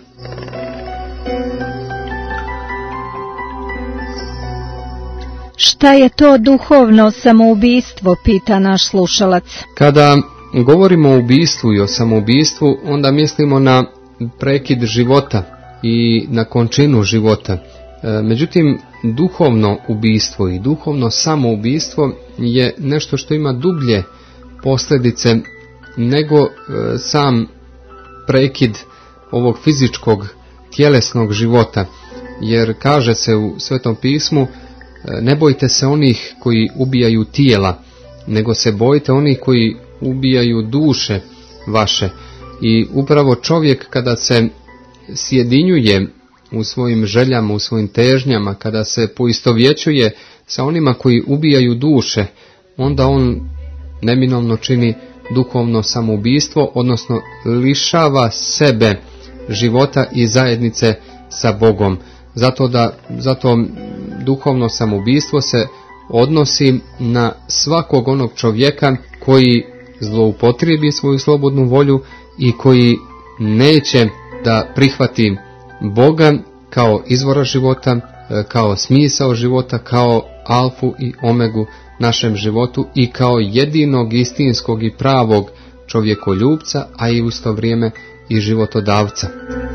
Šta je to duhovno samoubistvo, pita naš slušalac. Kada govorimo o ubistvu i o samoubistvu, onda mislimo na prekid života i na končinu života. Međutim, duhovno ubistvo i duhovno samoubistvo je nešto što ima dublje posljedice nego sam prekid ovog fizičkog, tjelesnog života. Jer kaže se u Svetom pismu: ne bojte se onih koji ubijaju tijela, nego se bojte onih koji ubijaju duše vaše. I upravo čovjek kada se sjedinjuje u svojim željama, u svojim težnjama, kada se poistovjećuje sa onima koji ubijaju duše, onda on neminovno čini duhovno samoubistvo, odnosno lišava sebe života i zajednice sa Bogom. Zato, da, zato duhovno samoubistvo se odnosi na svakog onog čovjeka koji zloupotrijebi svoju slobodnu volju i koji neće da prihvati Boga kao izvora života, kao smisao života, kao alfu i omegu našem životu i kao jedinog istinskog i pravog čovjekoljubca, a i u isto vrijeme i životodavca.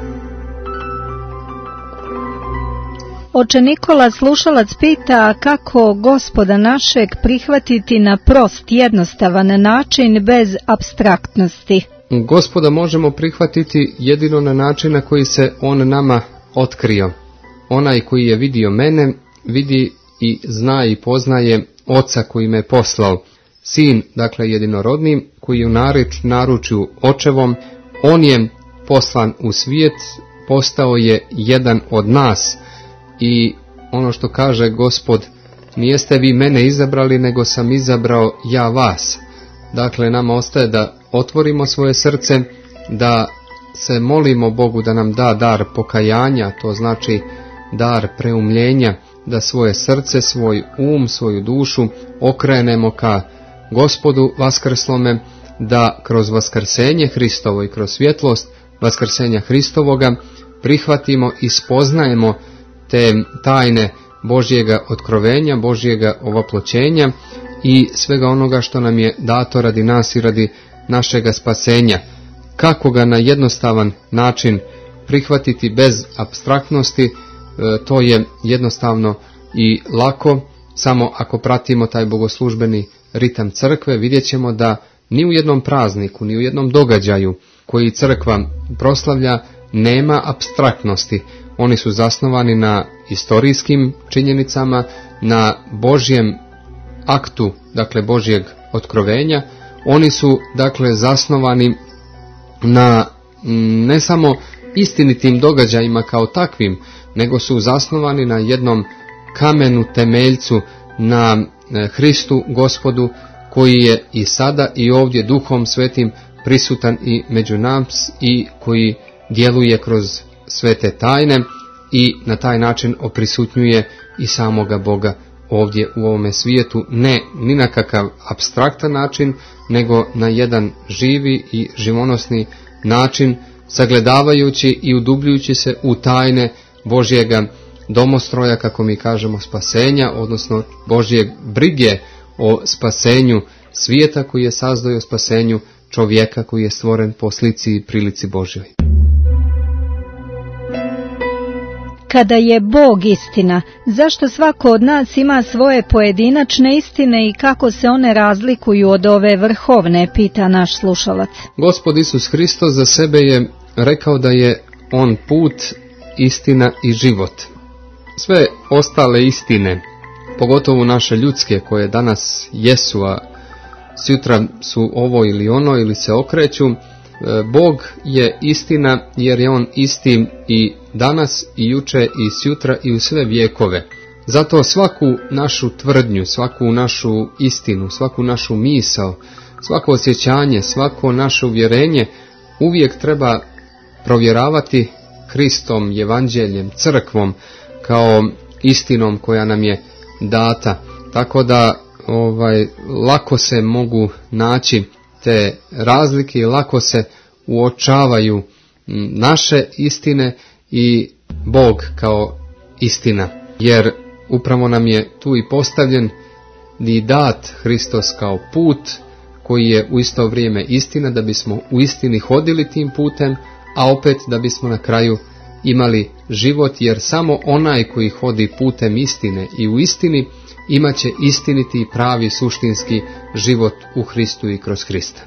Oče Nikola, slušalac pita kako Gospoda našeg prihvatiti na prost, jednostavan način bez apstraktnosti. Gospoda možemo prihvatiti jedino na način na koji se On nama otkrio. Onaj koji je vidio mene, vidi i zna i poznaje Oca koji me poslao. Sin, dakle jedinorodni, koji je u naručju očevom, on je poslan u svijet, postao je jedan od nas. I ono što kaže Gospod: nijeste vi mene izabrali, nego sam izabrao ja vas. Dakle, nama ostaje da otvorimo svoje srce, da se molimo Bogu da nam da dar pokajanja, to znači dar preumljenja, da svoje srce, svoj um, svoju dušu okrenemo ka Gospodu vaskrslome, da kroz vaskrsenje Hristovo i kroz svjetlost vaskrsenja Hristovoga prihvatimo i spoznajemo te tajne Božjega otkrovenja, Božjega ovaploćenja i svega onoga što nam je dato radi nas i radi našega spasenja. Kako ga na jednostavan način prihvatiti bez apstraktnosti, to je jednostavno i lako, samo ako pratimo taj bogoslužbeni ritam crkve, vidjet ćemo da ni u jednom prazniku, ni u jednom događaju koji crkva proslavlja nema apstraktnosti. Oni su zasnovani na historijskim činjenicama, na Božjem aktu, dakle Božjeg otkrovenja, oni su dakle zasnovani na ne samo istinitim događajima kao takvim, nego su zasnovani na jednom kamenu temeljcu, na Hristu Gospodu, koji je i sada i ovdje Duhom Svetim prisutan i među nas i koji djeluje kroz sve te tajne i na taj način oprisutnjuje i samoga Boga ovdje u ovome svijetu, ne ni na kakav apstraktan način, nego na jedan živi i živonosni način, sagledavajući i udubljujući se u tajne Božjega domostroja, kako mi kažemo, spasenja, odnosno Božje brige o spasenju svijeta koji je sazdao, o spasenju čovjeka koji je stvoren po slici i prilici Božjoj. Kada je Bog istina, zašto svako od nas ima svoje pojedinačne istine i kako se one razlikuju od ove vrhovne, pita naš slušalac. Gospod Isus Hristos za sebe je rekao da je on put, istina i život. Sve ostale istine, pogotovo naše ljudske koje danas jesu, a sutra su ovo ili ono ili se okreću, Bog je istina jer je on isti i danas i juče i sutra i u sve vjekove. Zato svaku našu tvrdnju, svaku našu istinu, svaku našu misao, svako osjećanje, svako naše uvjerenje uvijek treba provjeravati Hristom, evanđeljem, crkvom kao istinom koja nam je data. Tako da ovaj, lako se mogu naći te razlike i lako se uočavaju naše istine i Bog kao istina. Jer upravo nam je tu i postavljen i dat Hristos kao put koji je u isto vrijeme istina, da bismo u istini hodili tim putem, a opet da bismo na kraju imali život, jer samo onaj koji hodi putem istine i u istini imat će istiniti i pravi suštinski život u Hristu i kroz Hrista.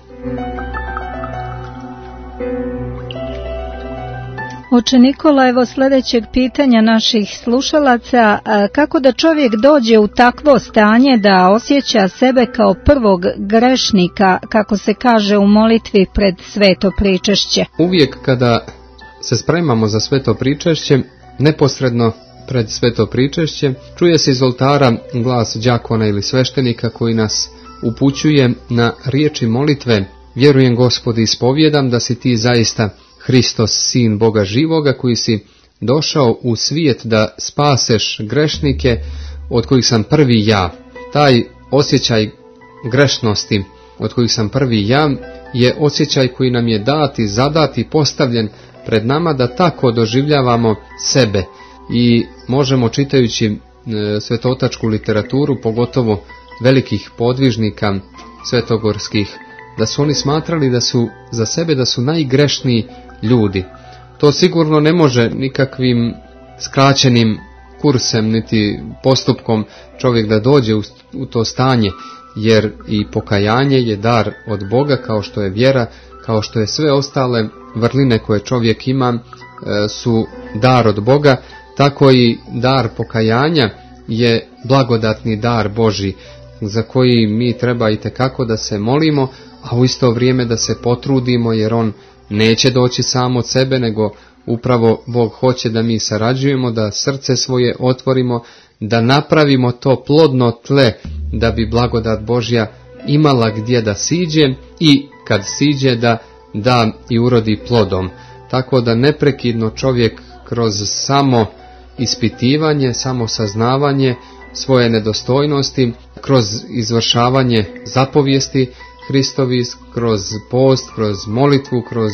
Oče Nikola, evo sljedećeg pitanja naših slušalaca, kako da čovjek dođe u takvo stanje da osjeća sebe kao prvog grešnika, kako se kaže u molitvi pred sveto pričešće? Uvijek kada se spremamo za sveto pričešće, neposredno pred sveto pričešće, čuje se iz oltara glas đakona ili sveštenika koji nas upućuje na riječi molitve: vjerujem, Gospodi, ispovjedam da si ti zaista Hristos, sin Boga živoga, koji si došao u svijet da spaseš grešnike, od kojih sam prvi ja. Taj osjećaj grešnosti, od kojih sam prvi ja, je osjećaj koji nam je dat i zadat i postavljen pred nama da tako doživljavamo sebe. I možemo, čitajući e, svetotačku literaturu, pogotovo velikih podvižnika svetogorskih, da su oni smatrali da su za sebe da su najgrešniji ljudi. To sigurno ne može nikakvim skraćenim kursem niti postupkom čovjek da dođe u, u to stanje, jer i pokajanje je dar od Boga, kao što je vjera, kao što je sve ostale vrline koje čovjek ima e, su dar od Boga, tako i dar pokajanja je blagodatni dar Božji, za koji mi treba itekako da se molimo, a u isto vrijeme da se potrudimo, jer on neće doći sam od sebe, nego upravo Bog hoće da mi sarađujemo, da srce svoje otvorimo, da napravimo to plodno tle, da bi blagodat Božja imala gdje da siđe i kad siđe da da i urodi plodom. Tako da neprekidno čovjek kroz samo ispitivanje, samo saznavanje svoje nedostojnosti, kroz izvršavanje zapovijesti Hristovi, kroz post, kroz molitvu, kroz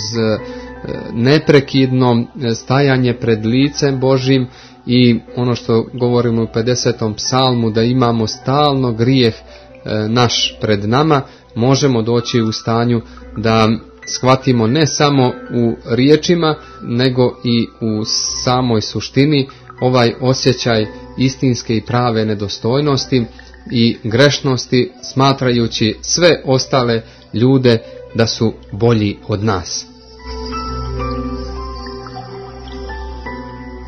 neprekidno stajanje pred licem Božjim i ono što govorimo u pedesetom psalmu, da imamo stalno grijeh naš pred nama, možemo doći u stanju da shvatimo ne samo u riječima, nego i u samoj suštini ovaj osjećaj istinske i prave nedostojnosti i grešnosti, smatrajući sve ostale ljude da su bolji od nas.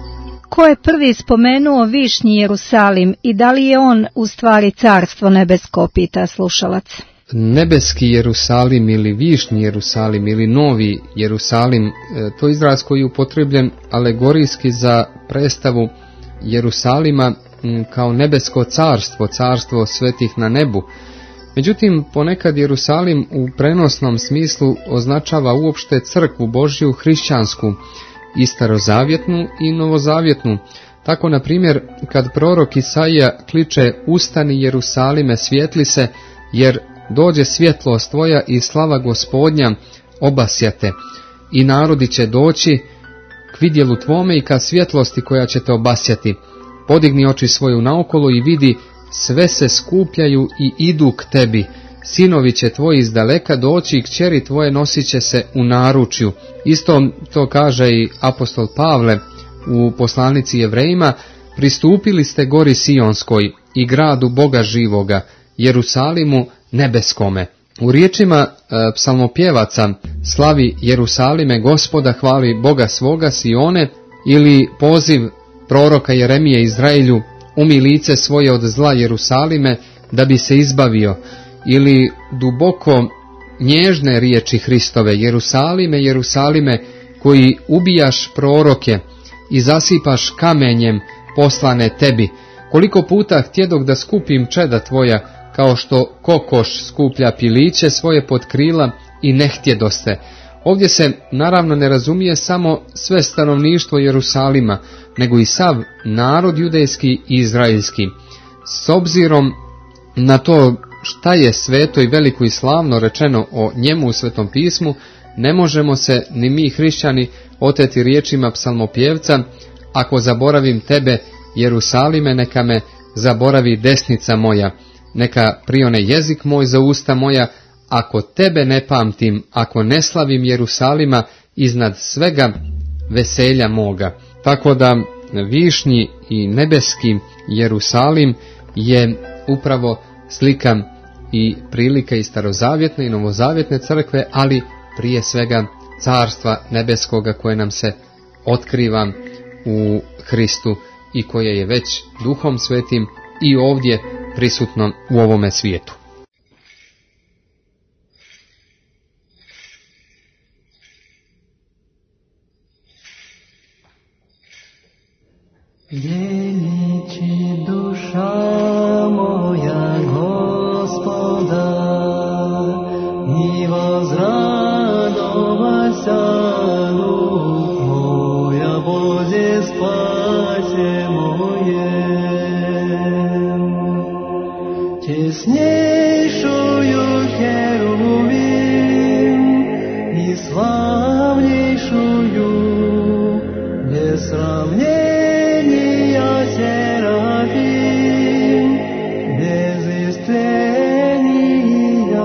ko je prvi spomenuo Višnji Jerusalim i da li je on u stvari carstvo nebesko, pita slušalac. Nebeski Jerusalim ili Višnji Jerusalim ili Novi Jerusalim, to je izraz koji je upotrebljen alegorijski za predstavu Jerusalima kao nebesko carstvo, carstvo svetih na nebu. Međutim, ponekad Jerusalim u prenosnom smislu označava uopšte crkvu Božju hrišćansku, i starozavjetnu i novozavjetnu. Tako, na primjer, kad prorok Isaija kliče ustani Jerusalime, svijetli se, jer dođe svjetlost tvoja i slava Gospodnja obasjate, i narodi će doći k vidjelu tvome i ka svjetlosti koja će te obasjati. Podigni oči svoju naokolo i vidi, sve se skupljaju i idu k tebi. Sinovi će tvoji iz daleka doći i kćeri tvoje nosit će se u naručju. Isto to kaže i apostol Pavle u poslanici Jevrejima, pristupili ste gori Sionskoj i gradu Boga živoga, Jerusalimu nebeskome. U riječima e, psalmopjevaca slavi Jerusalime Gospoda, hvali Boga svoga Sione, ili poziv proroka Jeremije Izraelju, umi lice svoje od zla Jerusalime da bi se izbavio, ili duboko nježne riječi Hristove, Jerusalime, Jerusalime, koji ubijaš proroke i zasipaš kamenjem poslane tebi, koliko puta htjedog da skupim čeda tvoja, kao što kokoš skuplja piliće svoje pod krila i ne htjedoste. Ovdje se naravno ne razumije samo sve stanovništvo Jerusalima, nego i sav narod judejski i izraelski. S obzirom na to šta je sveto i veliko i slavno rečeno o njemu u Svetom pismu, ne možemo se ni mi hrišćani oteti riječima psalmopjevca, ako zaboravim tebe, Jerusalime, neka me zaboravi desnica moja, neka prione jezik moj za usta moja, ako tebe ne pamtim, ako ne slavim Jerusalima iznad svega veselja moga. Tako da višnji i nebeski Jerusalim je upravo slika i prilika i starozavjetne i novozavjetne crkve, ali prije svega carstva nebeskoga koje nam se otkriva u Hristu i koje je već Duhom Svetim i ovdje prisutno u ovome svijetu. Vjeniči duša moja Gospoda i возрадовася дух моя Бозе спасе моje. Теснейшую херувим и славнейшую без сравнения серафим, без истления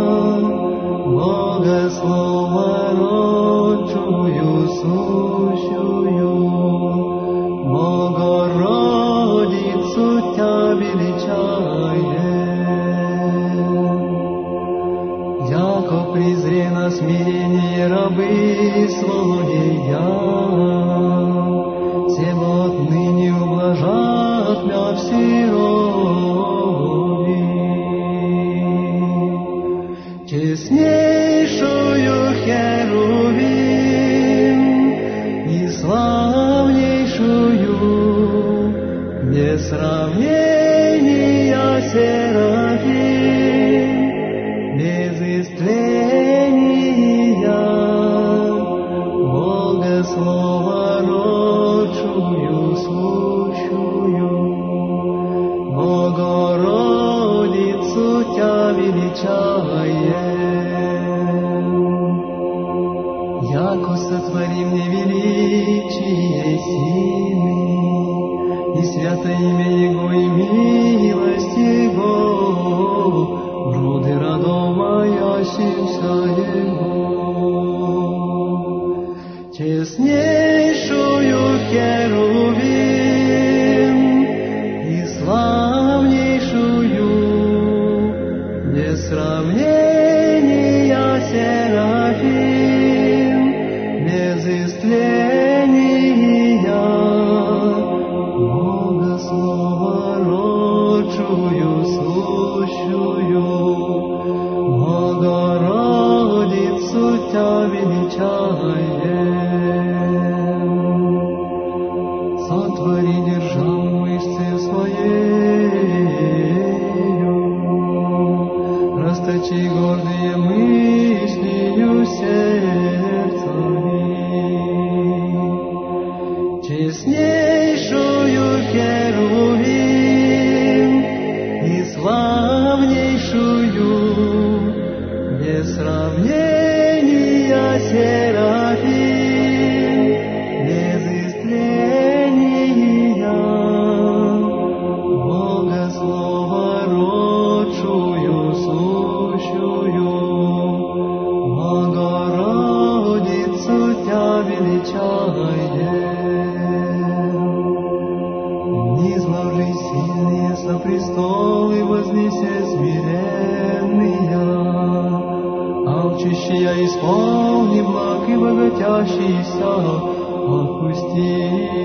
Богослова родчую сущую, Богородицу Тя величаем. Яко презре на смирение рабы своя, тем отныне ублажат мя всерови. Честнейшую херувим и славнейшую без сравнения серафим, без истления Богослова родчую сущую, Богородицу Тя величаем. Яко сотворим невеличие сильны, и свято имя Его и милость Его, груды радомаящимся Его. Честнейшую херувим и славнейшую без сравнения серафим, без истления сущую, Богородицу Тя величаем. Сотвори державу мышцы своею, расточи гордые мыслью сердцами. Честнейшую Херувим и славнейшую, без сравнения Серафим, без истления, Бога Слова родшую, сущую, Богородицу Тя величаем. Низложи сильные со престолы, вознесе смиренные, алчущие исполни благ и богатящийся отпусти.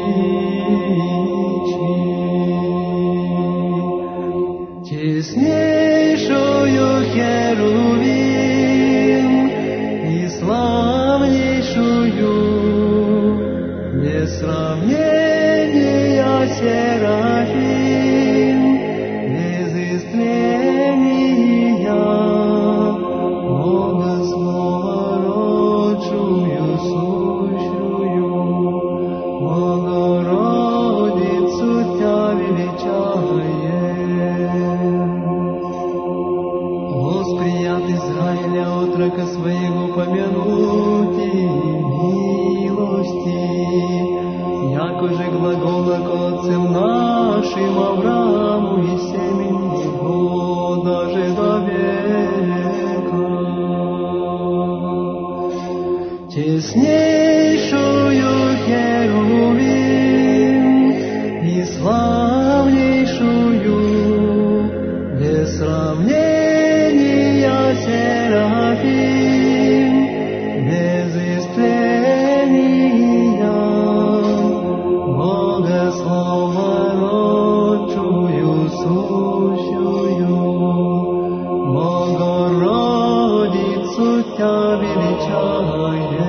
Честнейшую Херувим и славнейшую, без сравнения Серафим, без истления, Бога Слова родшую, сущую, Богородицу Тя величаем. Восприят Израиля отрока своего помянути милости, яко же глагола к отцам нашим Аврааму и семени его даже до века. Честнейшую Херувим и славнейшую, без сравнения Серафим, без истления, Бога Слова родшую, сущую, Богородицу Тя величаем.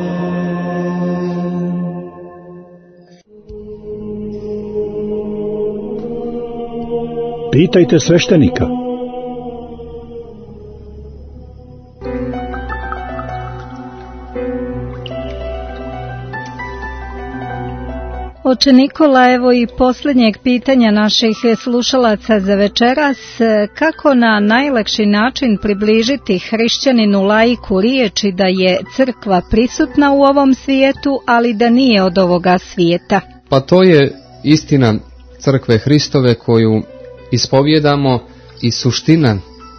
Pitajte sveštenika. Oče Nikola, evo i posljednjeg pitanja naših slušalaca za večeras. Kako na najlakši način približiti hrišćaninu laiku riječi da je crkva prisutna u ovom svijetu, ali da nije od ovoga svijeta? Pa to je istina crkve Hristove koju ispovjedamo i suština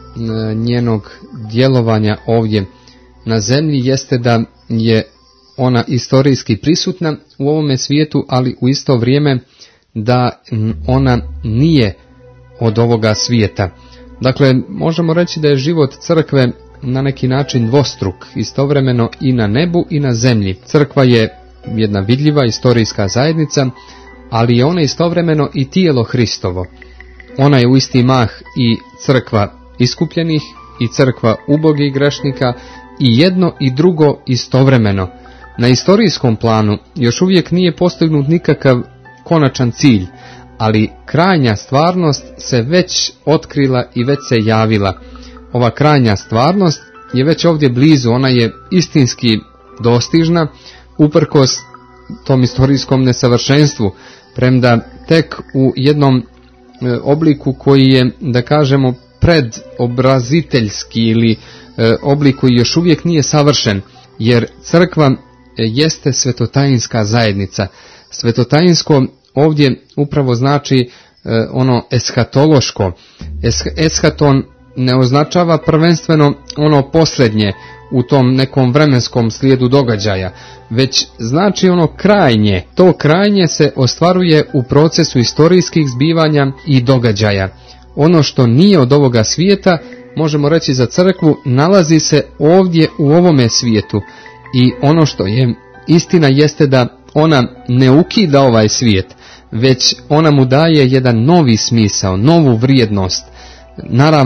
njenog djelovanja ovdje na zemlji jeste da je ona istorijski prisutna u ovome svijetu, ali u isto vrijeme da ona nije od ovoga svijeta. Dakle, možemo reći da je život crkve na neki način dvostruk, istovremeno i na nebu i na zemlji. Crkva je jedna vidljiva istorijska zajednica, ali je ona istovremeno i tijelo Hristovo. Ona je u isti mah i crkva iskupljenih i crkva ubogih grešnika, i jedno i drugo istovremeno. Na istorijskom planu još uvijek nije postignut nikakav konačan cilj, ali krajnja stvarnost se već otkrila i već se javila. Ova krajnja stvarnost je već ovdje blizu, ona je istinski dostižna, uprkos tom istorijskom nesavršenstvu, premda tek u jednom obliku koji je, da kažemo, predobraziteljski ili oblik koji još uvijek nije savršen, jer crkva jeste svetotajinska zajednica. Svetotajinsko ovdje upravo znači ono eshatološko. Eshaton ne označava prvenstveno ono posljednje u tom nekom vremenskom slijedu događaja, već znači ono krajnje. To krajnje se ostvaruje u procesu istorijskih zbivanja i događaja. Ono što nije od ovoga svijeta, možemo reći za crkvu, nalazi se ovdje u ovome svijetu, i ono što je istina jeste da ona ne ukida ovaj svijet, već ona mu daje jedan novi smisao, novu vrijednost. Naravno,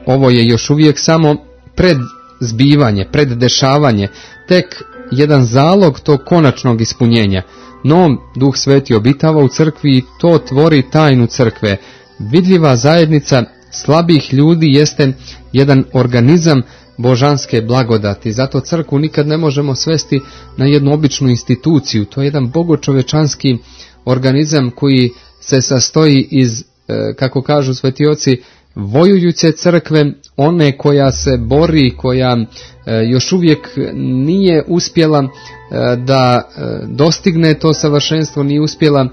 ovo je još uvijek samo predzbivanje, preddešavanje, tek jedan zalog tog konačnog ispunjenja. No, Duh Sveti obitava u crkvi i to tvori tajnu crkve. Vidljiva zajednica slabih ljudi jeste jedan organizam božanske blagodati. Zato crkvu nikad ne možemo svesti na jednu običnu instituciju. To je jedan bogočovečanski organizam koji se sastoji iz, kako kažu sveti oci, vojujuće crkve, one koja se bori, koja još uvijek nije uspjela da dostigne to savršenstvo, nije uspjela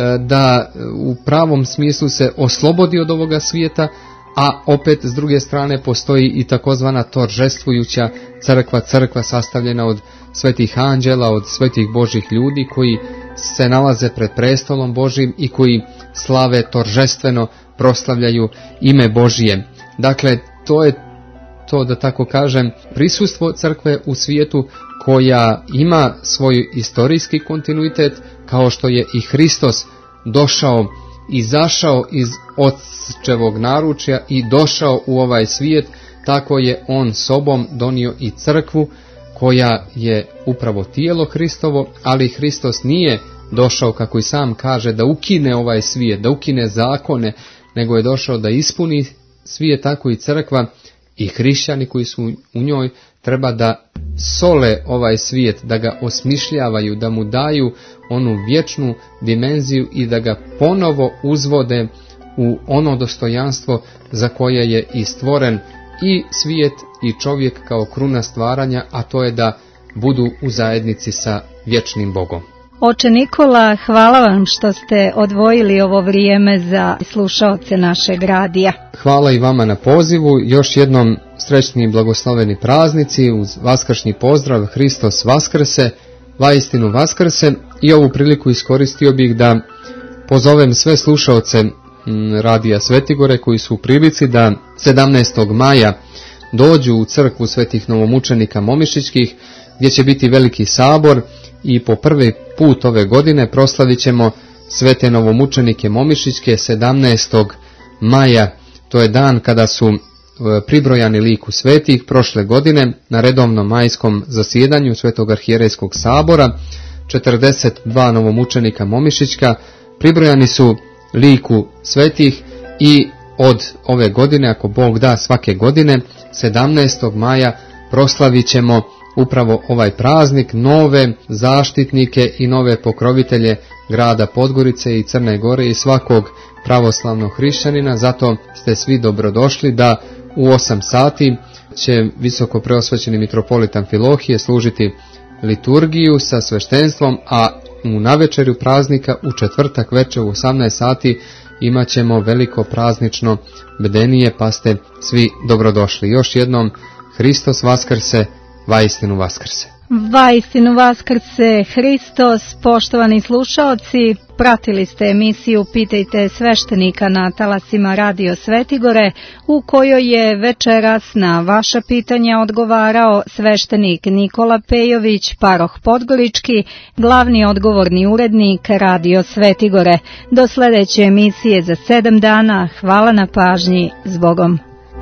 da u pravom smislu se oslobodi od ovoga svijeta, a opet s druge strane postoji i takozvana toržestvujuća crkva, crkva sastavljena od svetih anđela, od svetih božih ljudi koji se nalaze pred prestolom Božjim i koji slave toržestveno proslavljaju ime Božije. Dakle, to je to, da tako kažem, prisustvo crkve u svijetu koja ima svoj istorijski kontinuitet, kao što je i Hristos došao, izašao iz Otčevog naručja i došao u ovaj svijet, tako je on sobom donio i crkvu koja je upravo tijelo Hristovo, ali Hristos nije došao, kako i sam kaže, da ukine ovaj svijet, da ukine zakone, nego je došao da ispuni svijet, tako i crkva i hrišćani koji su u njoj treba da sole ovaj svijet, da ga osmišljavaju, da mu daju onu vječnu dimenziju i da ga ponovo uzvode u ono dostojanstvo za koje je i stvoren i svijet i čovjek kao kruna stvaranja, a to je da budu u zajednici sa vječnim Bogom. Oče Nikola, hvala vam što ste odvojili ovo vrijeme za slušaoce našeg radija. Hvala i vama na pozivu. Još jednom srećni i blagosloveni praznici uz vaskršnji pozdrav Hristos Vaskrse, vaistinu Vaskrse. I ovu priliku iskoristio bih da pozovem sve slušaoce radija Svetigore koji su u prilici da sedamnaestog maja dođu u crkvu svetih novomučenika Momišićkih, gdje će biti veliki sabor i po prvi put ove godine proslavit ćemo svete novomučenike Momišićke sedamnaestog maja. To je dan kada su pribrojani liku svetih prošle godine na redovnom majskom zasjedanju Svetog arhijerejskog sabora. četrdeset dva novomučenika Momišićka pribrojani su liku svetih i od ove godine, ako Bog da, svake godine sedamnaestog maja proslavit ćemo upravo ovaj praznik, nove zaštitnike i nove pokrovitelje grada Podgorice i Crne Gore i svakog pravoslavnog hrišćanina. Zato ste svi dobrodošli da u osam sati će visoko preosvećeni mitropolit Amfilohije služiti liturgiju sa sveštenstvom, a u navečerju praznika u četvrtak večer u osamnaest sati imat ćemo veliko praznično bdenije, pa ste svi dobrodošli. Još jednom, Hristos Vaskrse, vaistinu Vaskrse. Vaistinu Vaskrse Hristos. Poštovani slušaoci, pratili ste emisiju Pitajte sveštenika na talasima Radio Svetigore, u kojoj je večeras na vaša pitanja odgovarao sveštenik Nikola Pejović, paroh Podgorički, glavni odgovorni urednik Radio Svetigore. Do sljedeće emisije za sedam dana. Hvala na pažnji. Zbogom.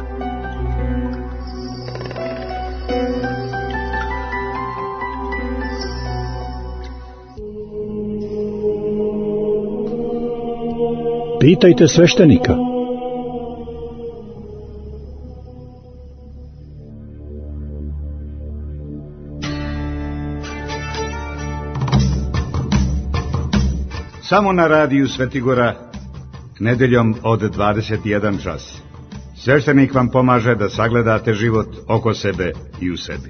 Pitajte sveštenika. Samo na radiju Svetigora, nedeljom od dvadeset jedan čas. Sveštenik vam pomaže da sagledate život oko sebe i u sebi.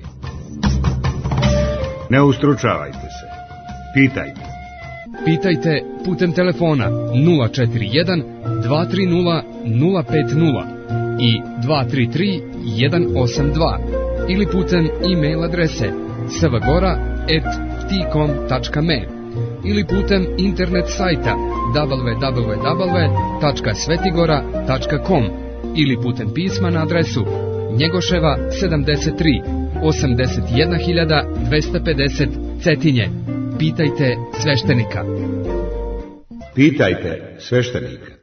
Ne ustručavajte se. Pitajte. Pitajte putem telefona nula četiri jedan dva tri nula nula pet nula i dva tri tri jedan osam dva ili putem e-mail adrese svgora at ptikom tačka me ili putem internet sajta w w w tačka svetigora tačka com ili putem pisma na adresu Njegoševa sedamdeset tri, osamdeset jedna hiljada dvesta pedeset Cetinje. Pitajte sveštenika. Pitajte sveštenika.